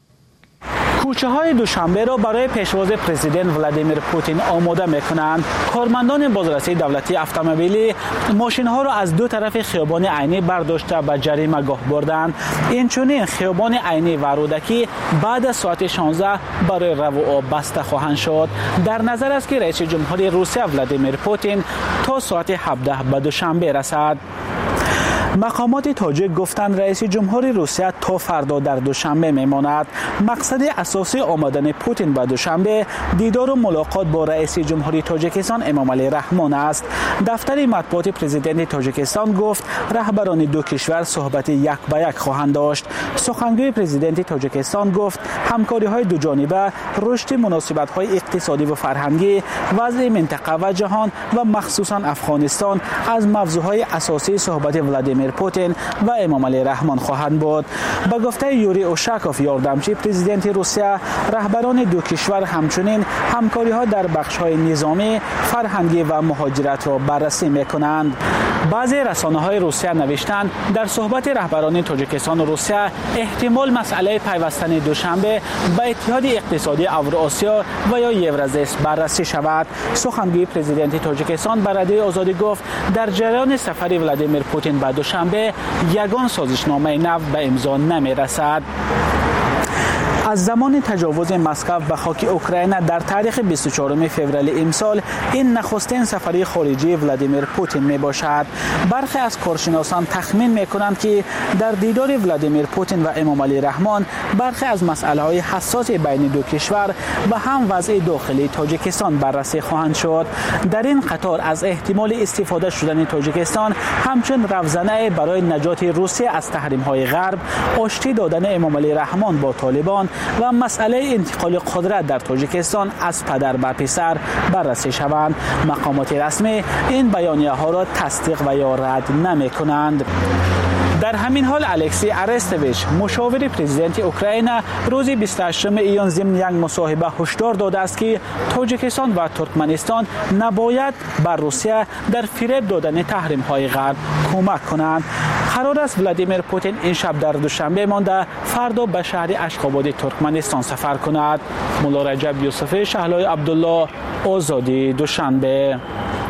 S3: کوچه‌های دوشنبه را برای پیشواز پرزیدنت ولادیمیر پوتین آماده می‌کنند. کارمندان بازرسی دولتی اتومبیلی ماشین‌ها را از دو طرف خیابان عینی برداشته به جریمه‌گاه بردند. اینچنین خیابان عینی و رودکی بعد از ساعت شانزده برای رو و آب بسته خواهند شد. در نظر است که رئیس جمهوری روسیه ولادیمیر پوتین تا ساعت هفده به دوشنبه رسد. مقامات تاجیک گفتند رئیس جمهوری روسیه تا فردا در دوشنبه میماند. مقصد اساسی آمدن پوتین به دوشنبه دیدار و ملاقات با رئیس جمهوری تاجیکستان امامعلی رحمان است. دفتر مطبوعات پرزیدنت تاجیکستان گفت رهبران دو کشور صحبت یک به یک خواهند داشت. سخنگوی پرزیدنت تاجیکستان گفت همکاری‌های دو جانبه، رشد مناسبت‌های اقتصادی و فرهنگی، وضع منطقه و جهان و مخصوصاً افغانستان از موضوعهای اساسی صحبت ولادیمیر پوتین و امامعلی رحمان خواهند بود. به گفته یوری اوشاکوف، یاردمچی پرزیدنت روسیه، رهبران دو کشور همچنین همکاری‌ها در بخش‌های نظامی، فرهنگی و مهاجرت را بررسی می‌کنند. بعضی رسانه‌های روسیه نوشتند در صحبت رهبران تاجیکستان و روسیه احتمال مسئله پیوستن دوشنبه به اتحاد اقتصادی اوراسیا و یا یورازیس بررسی شود. سخنگوی پرزیدنت تاجیکستان به رادیوی آزادی گفت در جریان سفر ولادیمیر پوتین به دوشنبه یگان سازشنامه نو به امضا نمی‌رسد. از زمان تجاوز مسکو به خاک اوکراین در تاریخ بیست و چهارم فوریه امسال این نخستین سفری خارجی ولادیمیر پوتین می باشد. برخی از کارشناسان تخمین می کنند که در دیدار ولادیمیر پوتین و امامعلی رحمان برخی از مسائل حساس بین دو کشور و هم وضع داخلی تاجیکستان بررسی خواهند شد. در این قطار از احتمال استفاده شدن تاجیکستان همچون روزنه برای نجات روسیه از تحریم های غرب، آشتی دادن امامعلی رحمان با طالبان و مسئله انتقال قدرت در تاجیکستان از پدر به پسر بررسی شوند. مقامات رسمی این بیانیه ها را تصدیق و یا رد نمی کنند. در همین حال الکسی ارستویچ، مشاور پرزیدنت اوکراین، روز بیست و هشتم ایون ضمن یک مصاحبه هشدار داده است که تاجیکستان و ترکمنستان نباید بر روسیه در فریب دادن تحریم های غرب کمک کنند. قرار است ولادیمیر پوتین این شب در دوشنبه مانده فردا به شهر اشخاباد ترکمنستان سفر کند. مولا رجب یوسف شهلای عبدالله، آزادی دوشنبه.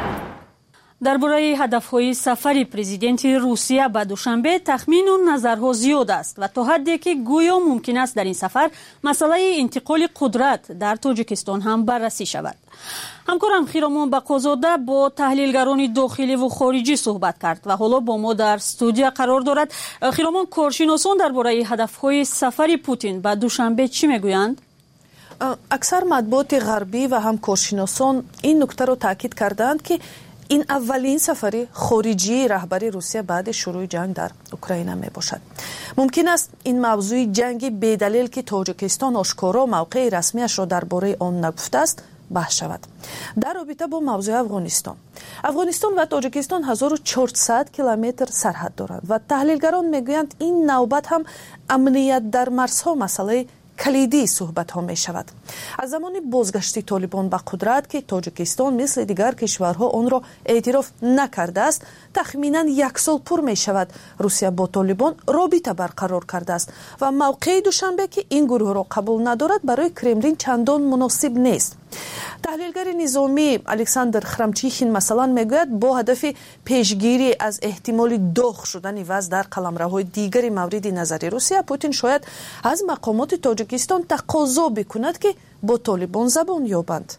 S8: درباره هدف‌های سفر پرزیدنت روسیه به دوشنبه تخمین و نظرها زیاد است و تا حدی که گویا ممکن است در این سفر مسئله انتقال قدرت در تاجیکستان هم بررسی شود. همکارم خیرامان بقازاده با تحلیلگران داخلی و خارجی صحبت کرد و حالا با ما در استودیو قرار دارد. خیرامان، کارشناسان درباره هدف‌های سفر پوتین به دوشنبه چی میگویند؟
S12: اکثر مطبوعات غربی و هم کارشناسان این نکته را تاکید کردند که این اولین سفری خارجی رهبری روسیه بعد شروع جنگ در اوکراین می باشد. ممکن است این موضوع جنگ بدلیل که تاجیکستان آشکارا موقع رسمیش را درباره آن نگفته است بحث شود. در رابطه با موضوع افغانستان افغانستان و تاجیکستان هزار و چهارصد کیلومتر سرحد دارند و تحلیلگران میگویند این نوبت هم امنیت در مرزها مسئله کلیدی صحبت ها می شود. از زمان بازگشت طالبان به قدرت که تاجیکستان مثل دیگر کشورها آن را اعتراف نکرده است، تخمینا یک سال پر می شود روسیه با طالبان رابطه برقرار کرده است و موقع دوشنبه که این گروه را قبول ندارد برای کرملین چندان مناسب نیست. تحلیلگر نظامی الکساندر خرمچیخین مثلا میگوید با هدف پیشگیری از احتمال داغ شدن وضع در قلمروهای دیگر مورد نظر روسیه، پوتین شاید از مقامات تاجیکستان تقاضا بکند که با طالبان زبان یابند.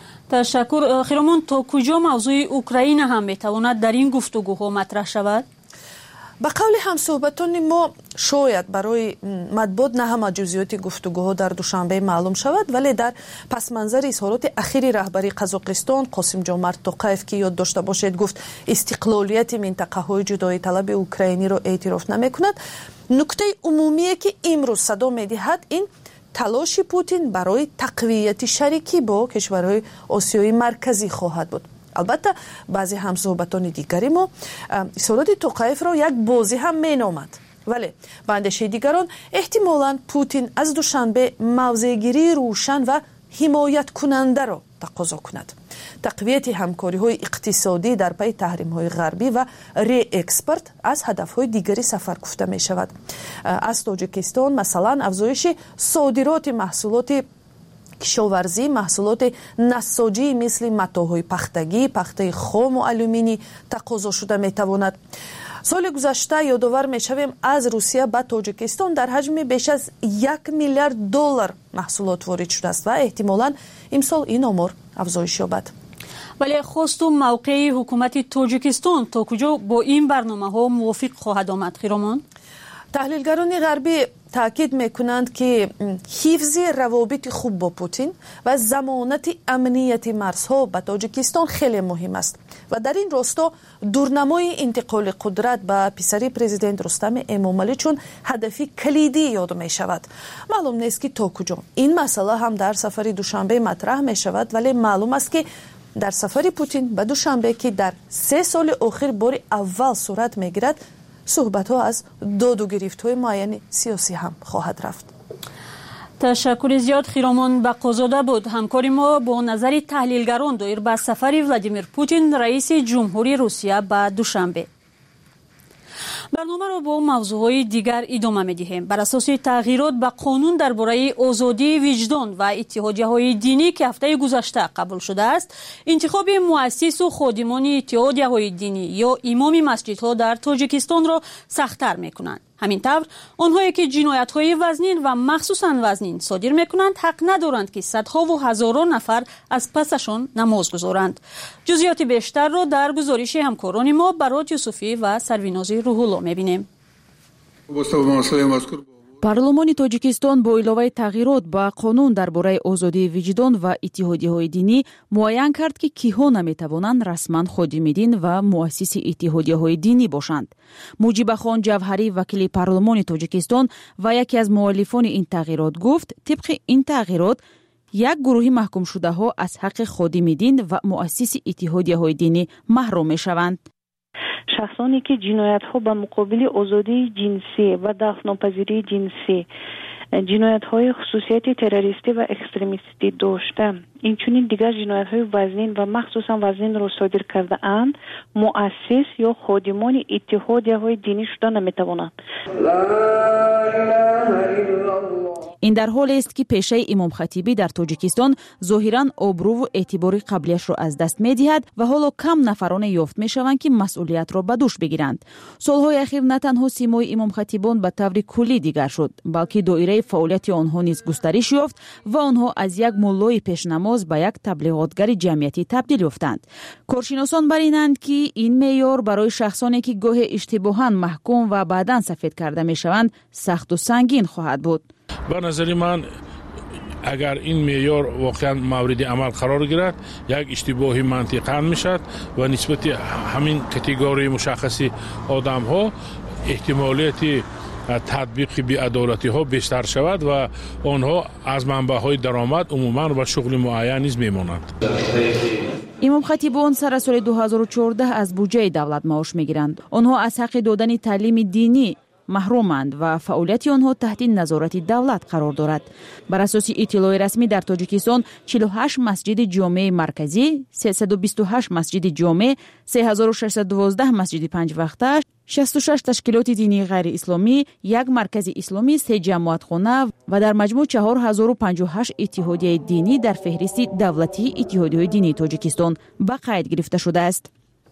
S8: تشکر. خیرامان، تا کجا موضوع اوکراین هم میتواند در این گفتگوها مطرح شود؟
S12: به قول همصحبتان ما شاید برای مطبوعات نه همه جزئیات گفتگوها در دوشنبه معلوم شود، ولی در پس منظر اظهارات اخیر رهبری قزاقستان قاسم جمعت توقیف که یاد داشته باشید گفت استقلالیت منطقه های جدایی طلب اوکراینی را اعتراف نمی کند، نکته عمومیه که امروز صدا می دهد این تلاش پوتین برای تقویت شریکی با کشورهای آسیای مرکزی خواهد بود. البته بعضی همصحبتان دیگری ما اظهارات توقیف را یک بازی هم می نامد، ولی به اندیشه دیگران احتمالاً پوتین از دوشنبه موضع‌گیری روشن و حمایت کننده را تقاضا کند. تقویت همکاری های اقتصادی در پی تحریم های غربی و ری اکسپورت از هدف های دیگری سفر گفته می شود. از تاجیکستان مثلا افزایش صادرات محصولات کشاورزی، محصولات نساجی مثل متاهای پختگی، پخته خام و آلومینی تقاضا شده می تواند. سال گذشته یادآور می شویم از روسیه به تاجیکستان در حجم بیش از یک میلیارد دلار محصولات وارد شده است و احتمالاً امسال این آمار افزایش یابد.
S8: ولی خواست و موقع حکومت تاجیکستان تا کجا با این برنامه ها موافق خواهد آمد؟ خیرامان،
S12: تحلیلگران غربی تاکید میکنند که حفظ روابط خوب با پوتین و ضمانت امنیت مرزها به تاجیکستان خیلی مهم است و در این راستا دورنمای انتقال قدرت به پسری پرزیدنت رستم امامعلی چون هدف کلیدی یاد می شود. معلوم نیست که تا کجا این مسئله هم در سفر دوشنبه مطرح می شود، ولی معلوم است که در سفر پوتین به دوشنبه که در سه سال اخیر بار اول صورت می گیرد، صحبت ها از داد و گرفت های معین سیاسی هم خواهد رفت.
S8: تشکر زیاد. خیرامان بقازاده بود همکار ما با نظر تحلیلگران دایر به سفر ولادیمیر پوتین رئیس جمهوری روسیه به دوشنبه. برنامه را با موضوعهای دیگر ادامه می‌دهیم. بر اساس تغییرات به قانون درباره آزادی وجدان و اتحادیه‌های دینی که هفته گذشته قبول شده است، انتخاب مؤسس و خادمان اتحادیه‌های دینی یا امام مسجدها در تاجیکستان را سخت‌تر می‌کنند. همین طور آنهایی که جنایت‌های وزنین و مخصوصاً وزنین صادر می‌کنند حق ندارند که صدها و هزاران نفر از پسشان نماز گذارند. جزئیات بیشتر را در گزارش همکاران ما برات یوسفی و سرویناز روح الله می‌بینیم.
S5: پارلمانی تاجیکستان با علاوه تغییرات با قانون درباره آزادی وجدان و اتحادیه‌های دینی معین کرد که کیها نمی‌توانند رسما خادم دین و مؤسس اتحادیه‌های دینی باشند. مجیب خان جوهری وکیل پارلمان تاجیکستان و یکی از مؤلفان این تغییرات گفت طبق این تغییرات یک گروه محکوم شده ها از حق خادم دین و مؤسس اتحادیه‌های دینی محروم می‌شوند.
S6: شخصانی که جنایت ها به مقابل آزادی جنسی و دفع ناپذیری جنسی جنایت های خصوصیت تروریستی و اکستریمیستی داشته. این چنین دیگر جنایت های وزنین و مخصوصا وزنین را صادر کرده اند مؤسس یا خادمان اتحادیه های دینی شده نمیتوانند.
S5: این در حالی است که پیشه امام خطیبی در تاجیکستان ظاهراً آبرو و اعتبار قبلیش را از دست می‌دهد و حالا کم نفران یافت می‌شوند که مسئولیت را به دوش بگیرند. سالهای اخیر نه تنها سیمای امام خطیبان به طور کلی دیگر شد، بلکه دایره فعالیت آنها نیز گسترش یافت و آنها از یک مولای پیشنماز به یک تبلیغاتگر جمعیتی تبدیل یافتند. کارشناسان بر اینند که این معیار برای شخصانی که گاه اشتباهاً محکوم و بعداً سفید کرده می‌شوند سخت و سنگین خواهد بود.
S2: به نظر من اگر این معیار واقعا مورد عمل قرار گیرد یک اشتباهی منطقاً میشد و نسبت همین کاتگوری مشخصی آدم ها احتمالیت تطبیق بی‌عدالتی ها بیشتر شود و آنها از منبع های درآمد عموما و شغل معین نیز میمانند.
S5: امام خطیبان سر سال دو هزار و چهارده از بودجه دولت معاش میگیرند. آنها از حق دادن تعلیم دینی محرومند و فعالیت آنها تحت نظارت دولت قرار دارد. بر اساس اطلاع رسمی در تاجیکستان چهل و هشت مسجد جامع مرکزی، سیصد و بیست و هشت مسجد جامع، سه هزار و ششصد و دوازده مسجد پنج وقته، شصت و شش تشکیلات دینی غیر اسلامی، یک مرکز اسلامی، سه جماعت خانه و در مجموع چهار هزار و پنجاه و هشت اتحادیه دینی در فهرست دولتی اتحادیه دینی تاجیکستان به قید گرفته شده است.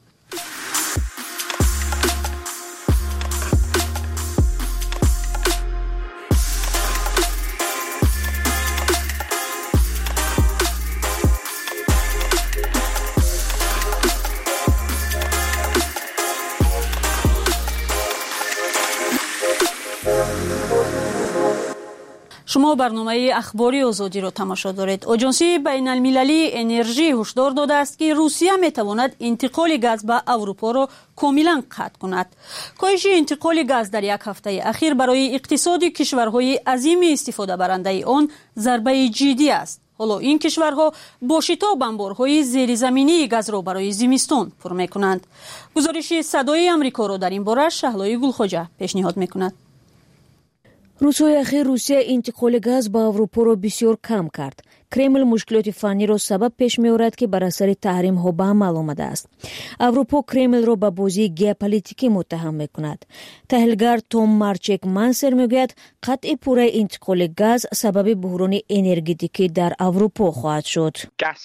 S8: شما برنامه اخباری آزادی را تماشا دارید. آژانسی بین المللی انرژی هشدار داده است که روسیه میتواند انتقال گاز به اروپا را کاملا قطع کند. کاهش انتقال گاز در یک هفته اخیر برای اقتصاد کشورهای عظیم استفاده برنده آن ضربه جدی است. حالا این کشورها با شتاب انبارهای زیرزمینی گاز را برای زمستان پر میکنند. گزارش صدای آمریکا را در این باره شهلای گلخوجه پیشنهاد میکند.
S14: روزهای اخیر روسیه انتقال گاز به اروپا را بسیار کم کرد. کرمل مشکلات فنی را سبب پیش می آورد که بر اثر تحریم ها به عمل آمده است. اروپا کرمل را به بازی ژئوپلیتیکی متهم می کند. تحلیلگر توم مارچک منسر می گوید قطع پوره انتقال گاز سبب بحران انرژتیکی در اروپا خواهد شد.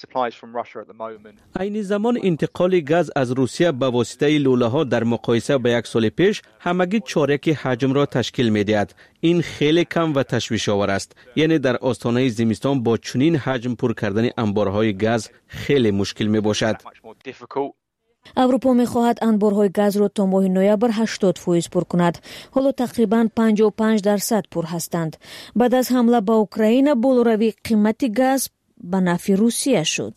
S15: عین زمان انتقال گاز از روسیه به واسطه لوله ها در مقایسه با یک سال پیش همگی چهارک حجم را تشکیل می دهد. این خیلی کم و تشویش آور است. یعنی در آستانه زمستان با چنین حجم پر کردن انبارهای گاز خیلی مشکل می باشد.
S14: اروپا می خواهد انبارهای گاز را تا ماه نوامبر هشتاد فیصد پر کند. حالا تقریباً پنجاه و پنج درصد پر هستند. بعد از حمله به اوکراین بالاروی قیمت گاز به نفع روسیه شد.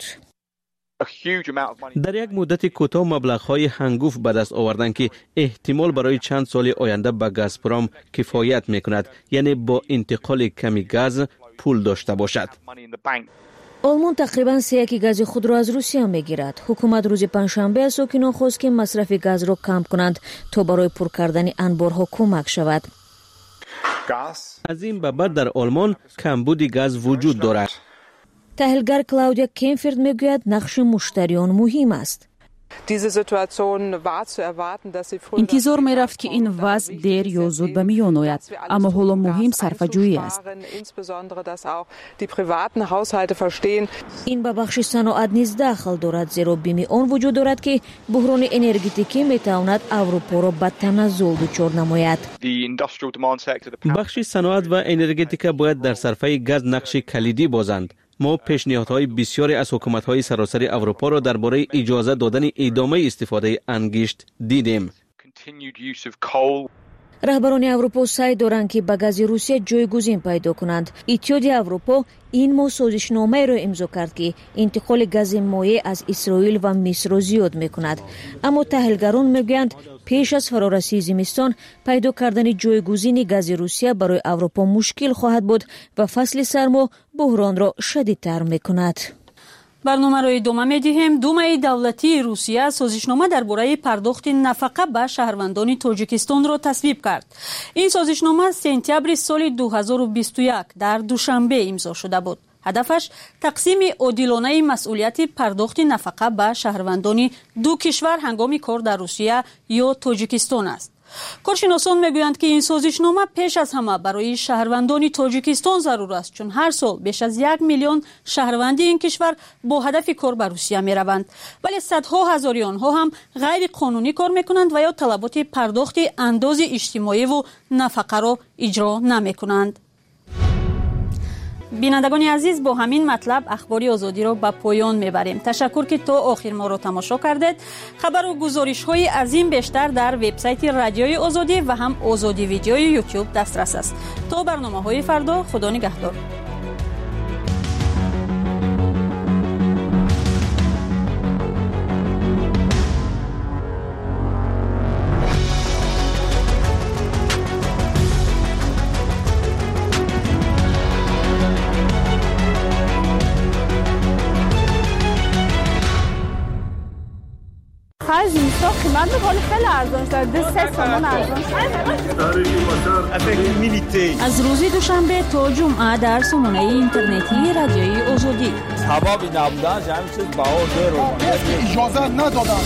S15: در یک مدت کوتاه مبلغ‌های هنگفت به دست آوردن که احتمال برای چند سال آینده به گازپرام کفایت می‌کند، یعنی با انتقال کمی گاز پول داشته باشد.
S14: آلمان تقریباً سه یک گاز خود را از روسیه می‌گیرد. حکومت روز پنجشنبه از ساکنان خواست که مصرف گاز را کم کنند تا برای پر کردن انبارها کمک شود.
S15: از این به بعد در آلمان کمبود گاز وجود دارد.
S14: تحلیلگر کلاودیا کینفرد میگوید نقش مشتریان مهم است.
S5: انتظار می رفت که این وضع دیر یا زود به میان آید، اما حالا مهم صرفه‌جویی است.
S14: این به بخش صنعت نیز دخل دارد، زیرا بیم آن وجود دارد که بحران انرژتیکی می تواند اروپا را به تنزل دچار نماید.
S15: بخش صنعت و انرژتیک باید در صرفه گاز نقش کلیدی بازند. ما پیشنهادهای بسیاری از حکومت‌های سراسر اروپا را درباره اجازه دادن ادامه استفاده انگشت دیدیم.
S14: رهبران اروپا سعی دارند که به گاز روسیه جایگزین پیدا کنند. اتحادیه اروپا این ماه سازشنامه را امضا کرد که انتقال گاز مایع از اسرائیل و مصر را زیاد می‌کند. اما تحلیلگران می‌گویند پیش از فرارسیدن زمستان پیدا کردن جایگزین گاز روسیه برای اروپا مشکل خواهد بود و فصل سرما بحران را شدیدتر می‌کند.
S8: برنامه را ادامه می‌دهیم. دومای دولتی روسیه سازشنامه درباره پرداخت نفقه به شهروندان تاجیکستان را تصویب کرد. این سازشنامه سپتامبر سال دو هزار و بیست و یک در دوشنبه امضا شده بود. هدفش تقسیم عادلانه مسئولیت پرداخت نفقه به شهروندان دو کشور هنگام کار در روسیه یا تاجیکستان است. کارشناسان میگویند که این سازشنامه پیش از همه برای شهروندان تاجیکستان ضرور است، چون هر سال بیش از یک میلیون شهروندی این کشور با هدف کار به روسیه میروند، ولی صدها هزاری آنها هم غیر قانونی کار میکنند و یا طلبات پرداخت انداز اجتماعی و نفقه را اجرا نمیکنند. بینندگان عزیز، با همین مطلب اخباری آزادی را به پایان میبریم. تشکر که تا آخر ما را تماشا کردید. خبر و گزارش های از این بیشتر در وبسایت رادیوی آزادی و هم آزادی ویدیوی یوتیوب دسترس است. تا برنامه های فردا، خدا نگهدار.
S16: خرج نیستا قیمت بخوری خیلی ارزان شد. دو سه سامان ارزان شد.
S8: از روز دوشنبه تا جمعه در سامانه اینترنتی رادیوی آزادی.
S17: سبابی نبودن جمعی چیز بها زیرو اجازه ندادن.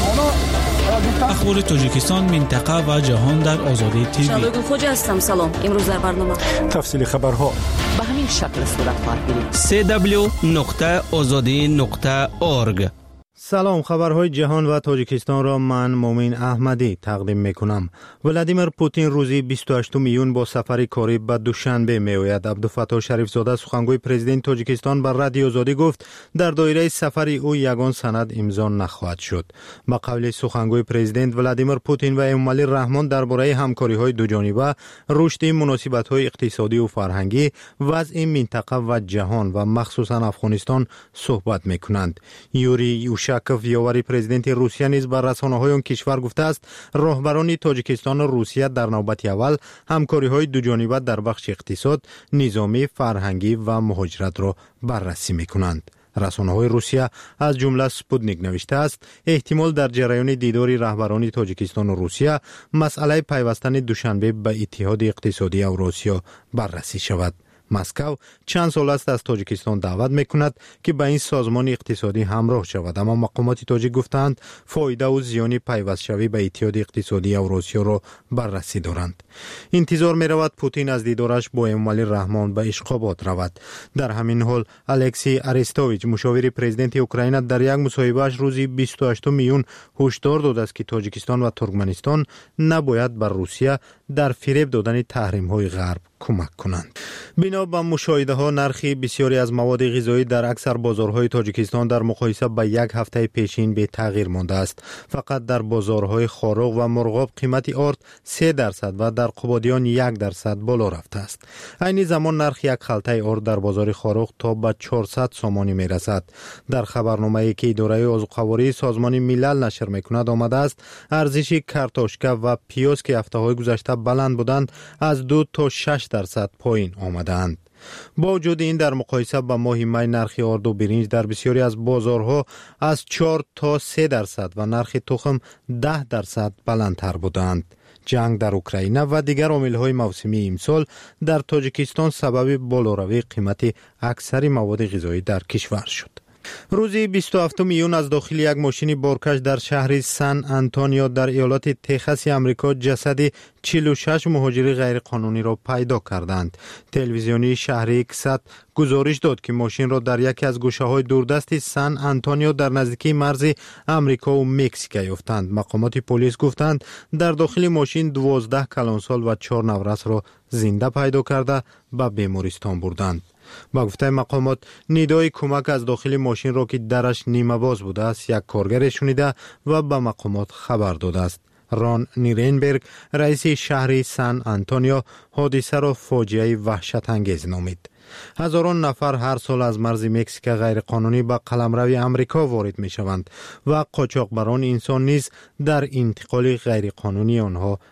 S18: اخبار تاجیکستان، منطقه و جهان در آزادی تیوی.
S13: شادوگل خوجا هستم. سلام. امروز در برنامه
S11: تفصیل خبرها
S13: به همین شکل صورت خواهد گرفت.
S15: سی دبلیو نقطه آزادی نقطه اورگ.
S24: سلام، خبرهای جهان و تاجیکستان را من مومن احمدی تقدیم میکنم. ولادیمیر پوتین روزی بیست و هشتم ایون با سفری کاری به دوشنبه میآید. عبدالفتاح شریف زاده سخنگوی پرزیدنت تاجیکستان بر رادیو آزادی گفت در دایره سفری او یگان سند امضا نخواهد شد. با قول سخنگوی پرزیدنت، ولادیمیر پوتین و امامعلی رحمان درباره همکاری‌های دوجانبه، رشد مناسبت‌های اقتصادی و فرهنگی، وضع منطقه و جهان و مخصوصا افغانستان صحبت میکنند. یوری شاکف یاوری پرزیدنت روسیه نیز بر رسانه‌های آن کشور گفته است راهبران تاجیکستان و روسیه در نوبت اول همکاری‌های دوجانبه در بخش اقتصاد، نظامی، فرهنگی و مهاجرت را بررسی می‌کنند. رسانه‌های روسیه از جمله سپوتنیک نوشته است احتمال در جریان دیدار رهبران تاجیکستان و روسیه مسئله پیوستن دوشنبه به اتحاد اقتصادی اوراسیا بررسی شود. مسکو چند سال است از تاجیکستان دعوت میکند که به این سازمان اقتصادی همراه شود، اما مقامات تاجیک گفتند فایده و زیان پیوست شوی به اتحاد اقتصادی اوراسیا را بررسی دارند. انتظار می رود پوتین از دیدارش با امامعلی رحمان به اشخابات رود. در همین حال الکسی ارستوویچ مشاور پرزیدنت اوکراین در یک مصاحبه‌اش روزی بیست و هشتم ایون هشدار داده است که تاجیکستان و ترکمنستان نباید بر روسیه در فریب دادن تحریم‌های غرب کمک کنند. بنا به مشاهده ها نرخ بسیاری از مواد غذایی در اکثر بازارهای تاجیکستان در مقایسه با یک هفته پیشین به تغییر مانده است. فقط در بازارهای خاروق و مرغاب قیمت آرد سه درصد و در قبادیان یک درصد بالا رفته است. عین زمان نرخ یک خلطه آرد در بازار خاروق تا به چهارصد سامانی می رسد. در خبرنامه‌ای که اداره آذوقه‌واری سازمان ملل نشر می‌کند آمده است ارزش کارتوشکا و پیاز که هفته‌های گذشته بلند بودند از دو تا شش درصد پایین آمدند. با وجود این در مقایسه با ماه می نرخ آرد و برنج در بسیاری از بازارها از چهار تا سه درصد و نرخ تخم ده درصد بلندتر بودند. جنگ در اوکراین و دیگر عامل‌های موسمی امسال در تاجیکستان سبب بالاروی قیمت اکثر مواد غذایی در کشور شد. روزی بیست و هفتم ایون از داخل یک ماشین بارکش در شهر سان آنتونیو در ایالات تگزاس آمریکا جسد چهل و شش مهاجر غیرقانونی را پیدا کردند. تلویزیونی شهر اکسات گزارش داد که ماشین را در یکی از گوشه‌های دوردست سان آنتونیو در نزدیکی مرز آمریکا و مکزیک یافتند. مقامات پلیس گفتند در داخل ماشین دوازده کلانسال و چهار نورس را زنده پیدا کرده به بیمارستان بردند. با گفته مقامات ندای کمک از داخل ماشین را که درش نیمه باز بوده است یک کارگر شنیده و به مقامات خبر داده است. ران نیرنبرگ رئیس شهر سان آنتونیو حادثه را فاجعه وحشت انگیز نامید. هزاران نفر هر سال از مرز مکزیک غیر قانونی به قلمرو آمریکا وارد می شوند و قاچاقبران انسان نیز در انتقال غیر قانونی آنها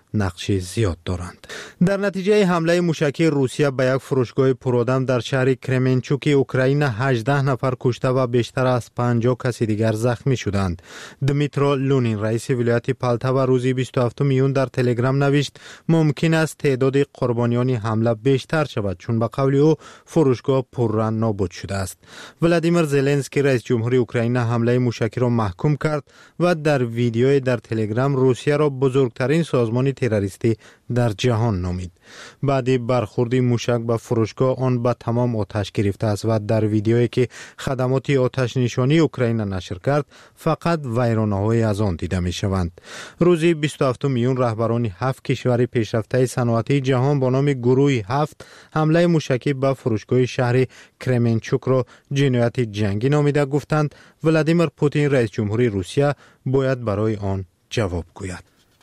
S24: نقش زیاد دارند. در نتیجه حمله موشکی روسیه به یک فروشگاه پرآدم در شهر کرمنچوک اوکراین هجده نفر کشته و بیشتر از پنجاه کسی دیگر زخمی شدند. دمیترو لونین رئیس ولایت پالتاوا روزی بیست و هفتم ایون در تلگرام نوشت ممکن است تعداد قربانیان حمله بیشتر شود چون به قول او فروشگاه پررنگ نابود شده است. ولادیمیر زلنسکی رئیس جمهوری اوکراین حمله موشکی را محکوم کرد و در ویدیوی در تلگرام روسیه را بزرگترین سازمان تروریستی در جهان نامید. بعد برخورد موشک به فروشگاه آن به تمام آتش گرفته است و در ویدیویی که خدمات آتش نشانی اوکراین نشر کرد فقط ویرانه‌های از آن دیده می شوند. روزی بیست و هفتم ایون رهبران هفت کشور پیشرفته صنعتی جهان با نام گروه هفت حمله موشکی به فروشگاه شهر کرمنچوک را جنایت جنگی نامیده گفتند ولادیمیر پوتین رئیس جمهوری روسیه باید برای آن جواب گوید.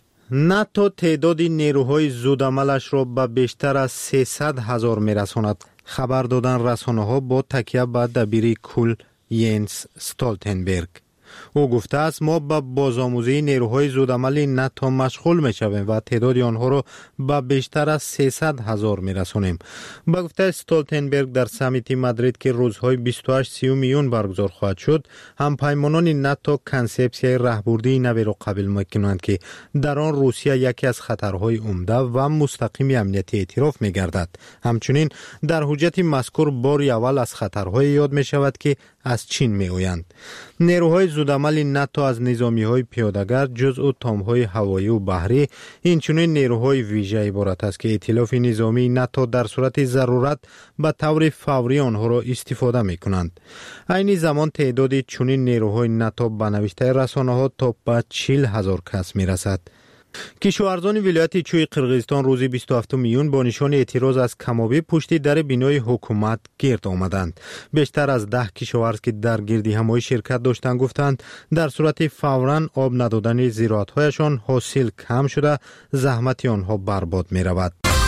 S24: ناتو تعداد نیروهای زودعملش را به بیشتر از سیصد هزار میرساند. خبر دادن رسانه‌ها با تکیه به دبیر کل ینس استولتنبرگ. او گفته است ما به بازآموزی نیروهای زودعمل ناتو مشغول می‌شویم و تعداد آنها را به بیشتر از سیصد هزار می‌رسانیم. با گفته استولتنبرگ در سمیت مادرید که روزهای بیست و هشت سی میون برگزار خواهد شد، همپیمانان ناتو کنسپسیای راهبردی نوی را قبول می‌کنند که در آن روسیه یکی از خطرهای عمده و مستقیم امنیتی اعتراف می‌گردد. همچنین در حجت مذکور بار اول از خطرهای یاد می‌شود که از چین می‌آیند. نیروهای زودعمل ناتو از نظامی‌های پیاده‌گر جزء تام‌های هوایی و بحری اینچنین نیروهای ویژه عبارت است که ائتلاف نظامی ناتو در صورت ضرورت به طور فوری آنها را استفاده می‌کنند. عین زمان تعداد چنین نیروهای ناتو به نوشته رسانه‌ها تا به چهل هزار کس می‌رسد. کشاورزان ولایت چوی قرقیزستان روز بیست و هفتم ایون با نشان اعتراض از کمابی پشت در بینای حکومت گرد آمدند. بیشتر از ده کشاورز که در گردی همایی شرکت داشتند گفتند در صورت فوراً آب ندادن زراعت‌هایشان حاصل کم شده زحمت آنها برباد می رود.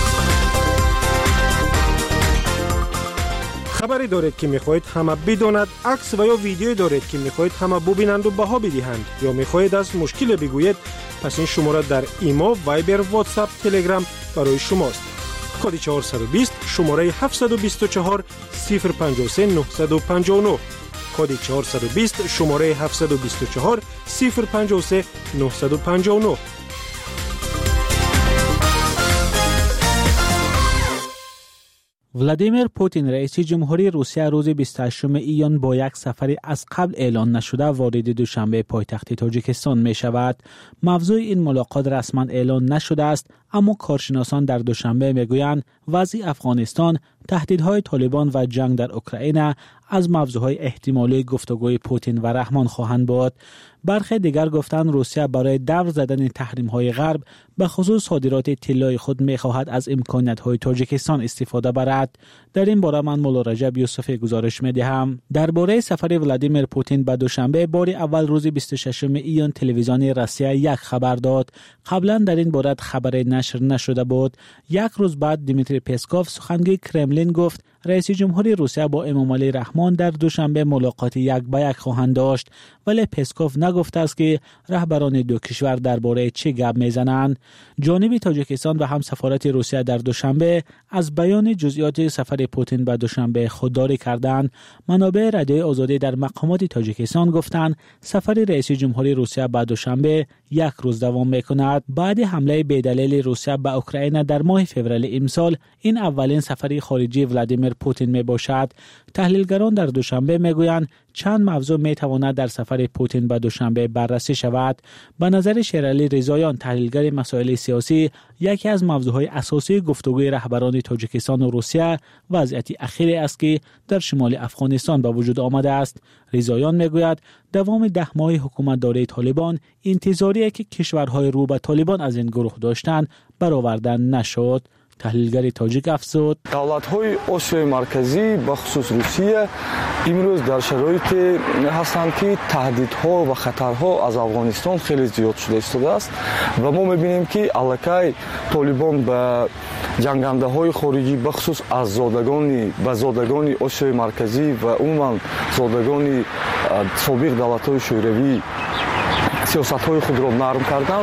S11: خبری دارید که میخواهید همه بداند، عکس و یا ویدیویی دارید که میخواهید همه ببینند و بها بدهند یا میخواهید از مشکل بگویید، پس این شماره در ایما، وایبر، واتساپ، تلگرام برای شماست. کد چهارصد و بیست شماره هفتصد و بیست و چهار صفر پنجاه و سه نهصد و پنجاه و نه. کد چهارصد و بیست شماره هفتصد و بیست و چهار صفر پنجاه و سه نهصد و پنجاه و نه.
S3: ولادیمیر پوتین رئیس جمهوری روسیه روز بیست و هشتم ایون با یک سفری از قبل اعلان نشده وارد دوشنبه پایتخت تاجیکستان می شود. موضوع این ملاقات رسما اعلان نشده است، اما کارشناسان در دوشنبه می گویند وضع افغانستان، تهدیدهای طالبان و جنگ در اوکراین از موضوعهای احتمالی گفتگوی پوتین و رحمان خواهند بود. برخی دیگر گفتند روسیه برای دور زدن تحریم‌های غرب به خصوص صادرات طلای خود می‌خواهد از امکانات‌های تاجیکستان استفاده برد. در این باره من مولا رجب یوسفی گزارش می‌دهم. درباره سفر ولادیمیر پوتین به دوشنبه بار اول روز بیست و ششم ایون تلویزیون روسیه یک خبر داد. قبلا در این باره خبر نشر نشده بود. یک روز بعد دیمیتری پسکوف سخنگوی کرملین گفت رئیس جمهوری روسیه با امامعلی رحمان در دوشنبه ملاقات یک به یک خواهند داشت، ولی پسکوف نگفته است که رهبران دو کشور درباره چه گپ میزنند. جانب تاجیکستان و هم سفارت روسیه در دوشنبه از بیان جزئیات سفر پوتین به دوشنبه خودداری کردند. منابع رادیوی آزادی در مقامات تاجیکستان گفتند سفر رئیس جمهوری روسیه به دوشنبه یک روز دوام میکند. بعد حمله بی‌دلیل روسیه به اوکراین در ماه فوریه امسال این اولین سفر خارجی ولادیمیر پوتین می باشد. تحلیلگران در دوشنبه می گویند چند موضوع می تواند در سفر پوتین به دوشنبه بررسی شود. به نظر شیرعلی رضاییان تحلیلگر مسائل سیاسی، یکی از موضوعهای اساسی گفتگوی رهبران تاجیکستان و روسیه وضعیت اخیری است که در شمال افغانستان به وجود آمده است. رضاییان می گوید دوام ده ماه حکومت داره طالبان انتظاریه که کشورهای رو به طالبان از این گروه داشتند برآورده نشد. تحلیلگر تاجیک افزود
S23: دولت‌های آسیای مرکزی به خصوص روسیه امروز در شرایطی هستند که تهدیدها و خطرها از افغانستان خیلی زیاد شده ایستاده است و ما می‌بینیم که الکی طالبان به جنگنده‌های خارجی به خصوص از زادگان به زادگان آسیای مرکزی و عموما زادگان سابق دولت‌های شوروی سیاست‌های خود را نرم کردند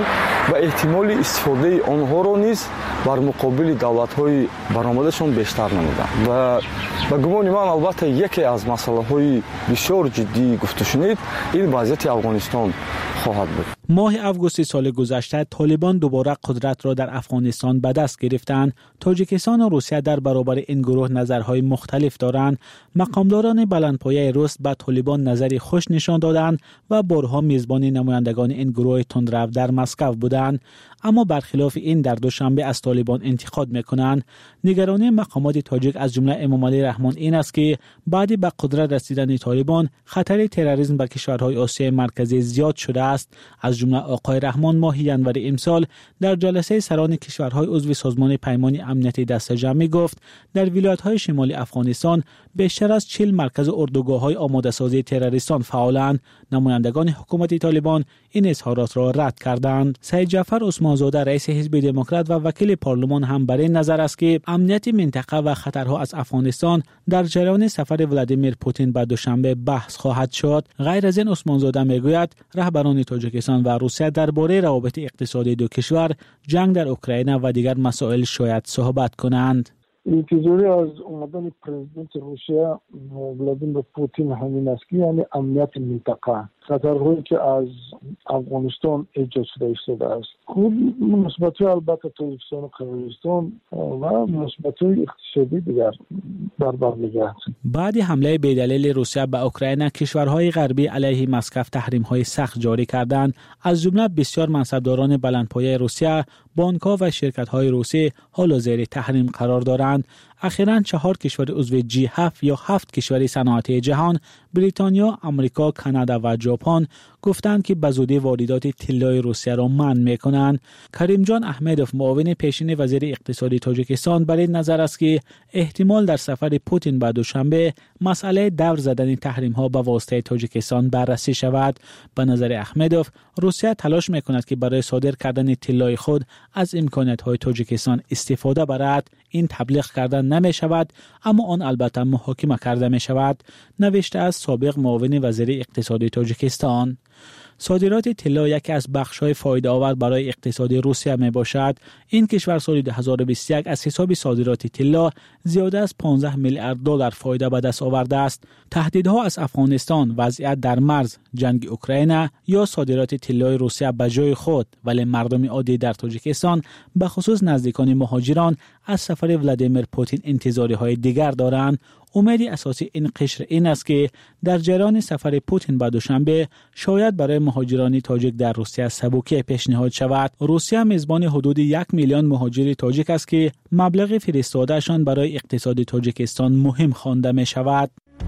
S23: و احتمال استفاده آنها را نیز بر مقابل دولت‌های برآمدشان بیشتر نمودند و به گمان من البته یکی از مسائل بسیار جدی گفته شنید این وضعیت افغانستان خواهد بود.
S3: ماه اوگوست سال گذشته طالبان دوباره قدرت را در افغانستان به دست گرفتند. تاجیکستان و روسیه در برابر این گروه نظرهای مختلف دارند. مقامداران بلندپایه روس به طالبان نظری خوش نشان دادند و بارها میزبان نمایندگان این گروه تندرو در مسکو بودند. اما برخلاف این در دوشنبه از طالبان انتقاد میکنند. نگرانی مقامات تاجیک از جمله امام علی رحمان این است که بعد به قدرت رسیدن طالبان خطر تروریسم به کشورهای آسیای مرکزی زیاد شده است. از جمله آقای رحمان ماه ینور امسال در جلسه سران کشورهای عضو سازمان پیمان امنیت دست جمعی گفت در ولایت‌های شمالی افغانستان بیشتر از چهل مرکز اردوگاه‌های آماده‌سازی تروریستان فعالند. نمایندگان حکومت طالبان این اظهارات را رد کردند. سید جعفر عثمانزاده رئیس حزب دموکرات و وکیل پارلمان هم بر این نظر است که امنیت منطقه و خطرها از افغانستان در جریان سفر ولادیمیر پوتین به دوشنبه بحث خواهد شد. غیر از این عثمانزاده میگوید رهبران تاجیکستان و روسیه درباره روابط اقتصادی دو کشور، جنگ در اوکراین و دیگر مسائل شاید صحبت کنند.
S9: انتظاری از اومدن پرزیدنت روسیه ولادیمیر پوتین همین است که یعنی امنیت منطقه خطرهایی که از افغانستان ایجاد شده ایستاده است. خود مثبت‌های البته تاجیکستان و قرقیزستان و مثبت‌های اقتصادی دیگر بر بر می‌گردد.
S3: بعد حمله بی‌دلیل روسیه به اوکراین کشورهای غربی علیه مسکو تحریم‌های سخت جاری کردند. از جمله بسیار منصبداران بلندپایه روسیه، بانک‌ها و شرکت‌های روسی حال زیر تحریم قرار دارند. اخیراً چهار کشور عضو جی هفت یا هفت کشور صنعتی جهان، بریتانیا، آمریکا، کانادا و ژاپن گفتند که به زودی واردات طلای روسیه را منع می‌کنند. کریم جان احمدوف معاون پیشین وزیر اقتصادی تاجیکستان بر این نظر است که احتمال در سفر پوتین به دوشنبه مسئله دور زدن تحریم‌ها به واسطه تاجیکستان بررسی شود. به نظر احمدوف روسیه تلاش می‌کند که برای صادر کردن طلای خود از امکانات‌های تاجیکستان استفاده برد. این تبلیغ کردن نمی شود، اما آن البته محاکمه کرده می شود، نوشته از سابق معاون وزیر اقتصادی تاجیکستان. صادرات طلا یکی از بخش‌های فایده آور برای اقتصاد روسیه می باشد. این کشور سال دو هزار و بیست و یک از حساب صادرات طلا زیاده از پانزده میلیارد دلار فایده به دست آورده است. تهدیدها از افغانستان، وضعیت در مرز، جنگ اوکراین یا صادرات طلای روسیه به جای خود، ولی مردم عادی در تاجیکستان به خصوص نزدیکان مهاجران از سفر ولادیمیر پوتین انتظاری های دیگر دارند. امید اساسی این قشر این است که در جریان سفر پوتین به دوشنبه شاید برای مهاجران تاجیک در روسیه سبوکی پیشنهاد شود. روسیه میزبان حدود یک میلیون مهاجر تاجیک است که مبلغ فرستادهشان برای اقتصاد تاجیکستان مهم خوانده می شود.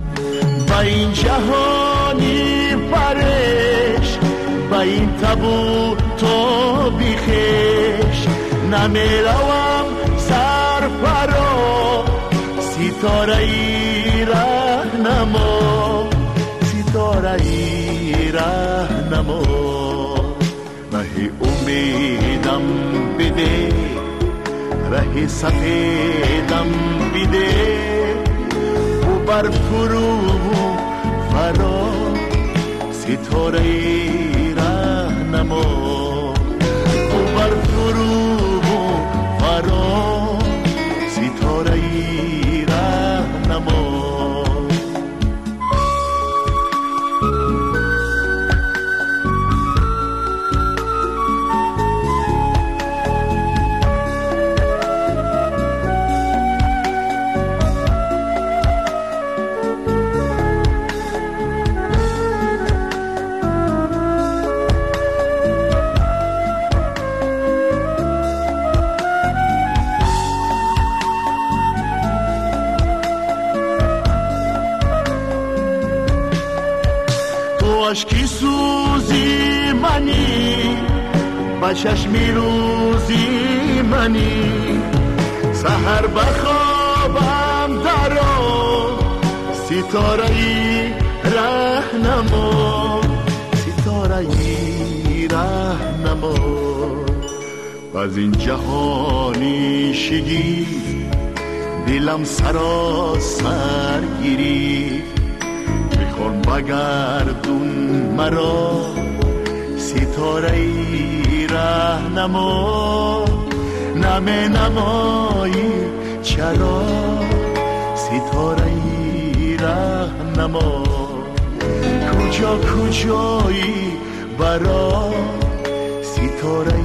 S19: با این جهانی فرش، با این تابو تو بیخش، نمیروم سرفرا، ستاره ای رهنما، ستاره ای رهنما، ره امیدم بده، ره سفیدم بده، و بر فرو فرا، ستاره ای رهنما، و بر فرو فرا، ستاره ای رهنما. عشقی سوزی منی، با چشمی روزی منی، سحر بخوابم درو، ستاره ای رهنما، ستاره ای رهنما. از این جهانی شگی دلم سراسر گیری، میخوان بگردون مرا ستاره ای رهنما نمی نمایی چرا ستاره رهنما کجا کجایی برا ستاره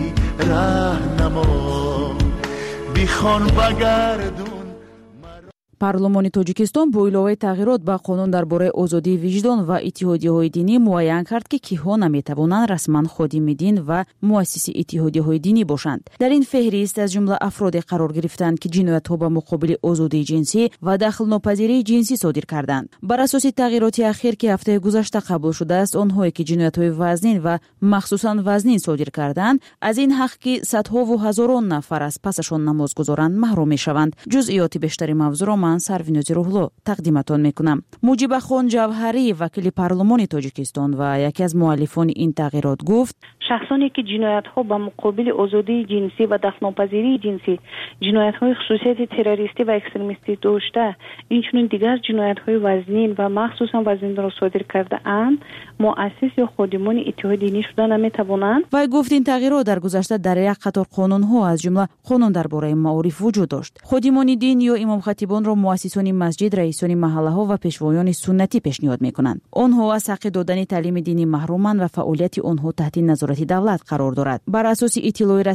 S19: رهنما بیخوان بگردون.
S5: парлумони тоҷикистон бо иловаи тағйирот ба қонун дар бораи озодии виҷдон ва иттиҳодияҳои динӣ муайян кард ки киҳо наметавонанд расман ходими дин ва муассиси иттиҳодияҳои динӣ бошанд. дар ин феҳрист аз ҷумла афроде қарор гирифтанд ки ҷиноятҳо ба муқобили озодии ҷинсӣ ва дахлнопазирии ҷинсӣ содир карданд. бар асоси тағйироти ахир ки ҳафтаи гузашта қабул шудааст, онҳое ки ҷиноятҳои вазнин ва махсусан вазнин содир карданд, аз ин ҳақ ки садҳову ҳазорон нафар аз пасашон намоз гузоранд маҳрум мешаванд. ҷузъиёти бештари мавзӯъро ман сарвинози рӯҳло тақдиматон мекунам. муҷибахон ҷавҳарӣ, вакили парлумони тоҷикистон ва яке аз муаллифони ин тағйирот гуфт:
S6: шахсоне ки ҷиноятҳо ба муқобили озодии ҷинсӣ ва дахнопазирии ҷинсӣ, ҷиноятҳои хусусияти террористӣ ва экстремистӣ дошта, инчунин дигар ҷиноятҳои вазнин ва махсусан вазнинро содир кардаанд, муассис ё ходимони иттиҳоди динӣ шуда наметавонанд.
S5: вай гуфт ин тағйирот дар гузашта дар як қатор қонунҳо аз ҷумла қонун дар бораи маориф вуҷуд дошт. ходимони дин ё имомхатибонро муассисони масҷид, раисони маҳаллаҳо ва пешвоёни суннатӣ пешниҳод мекунанд. онҳо аз ҳаққи додани таълими динӣ маҳруманд ва фаъолияти онҳо таҳти назорати давлат қарор дорад. бар асоси иттилои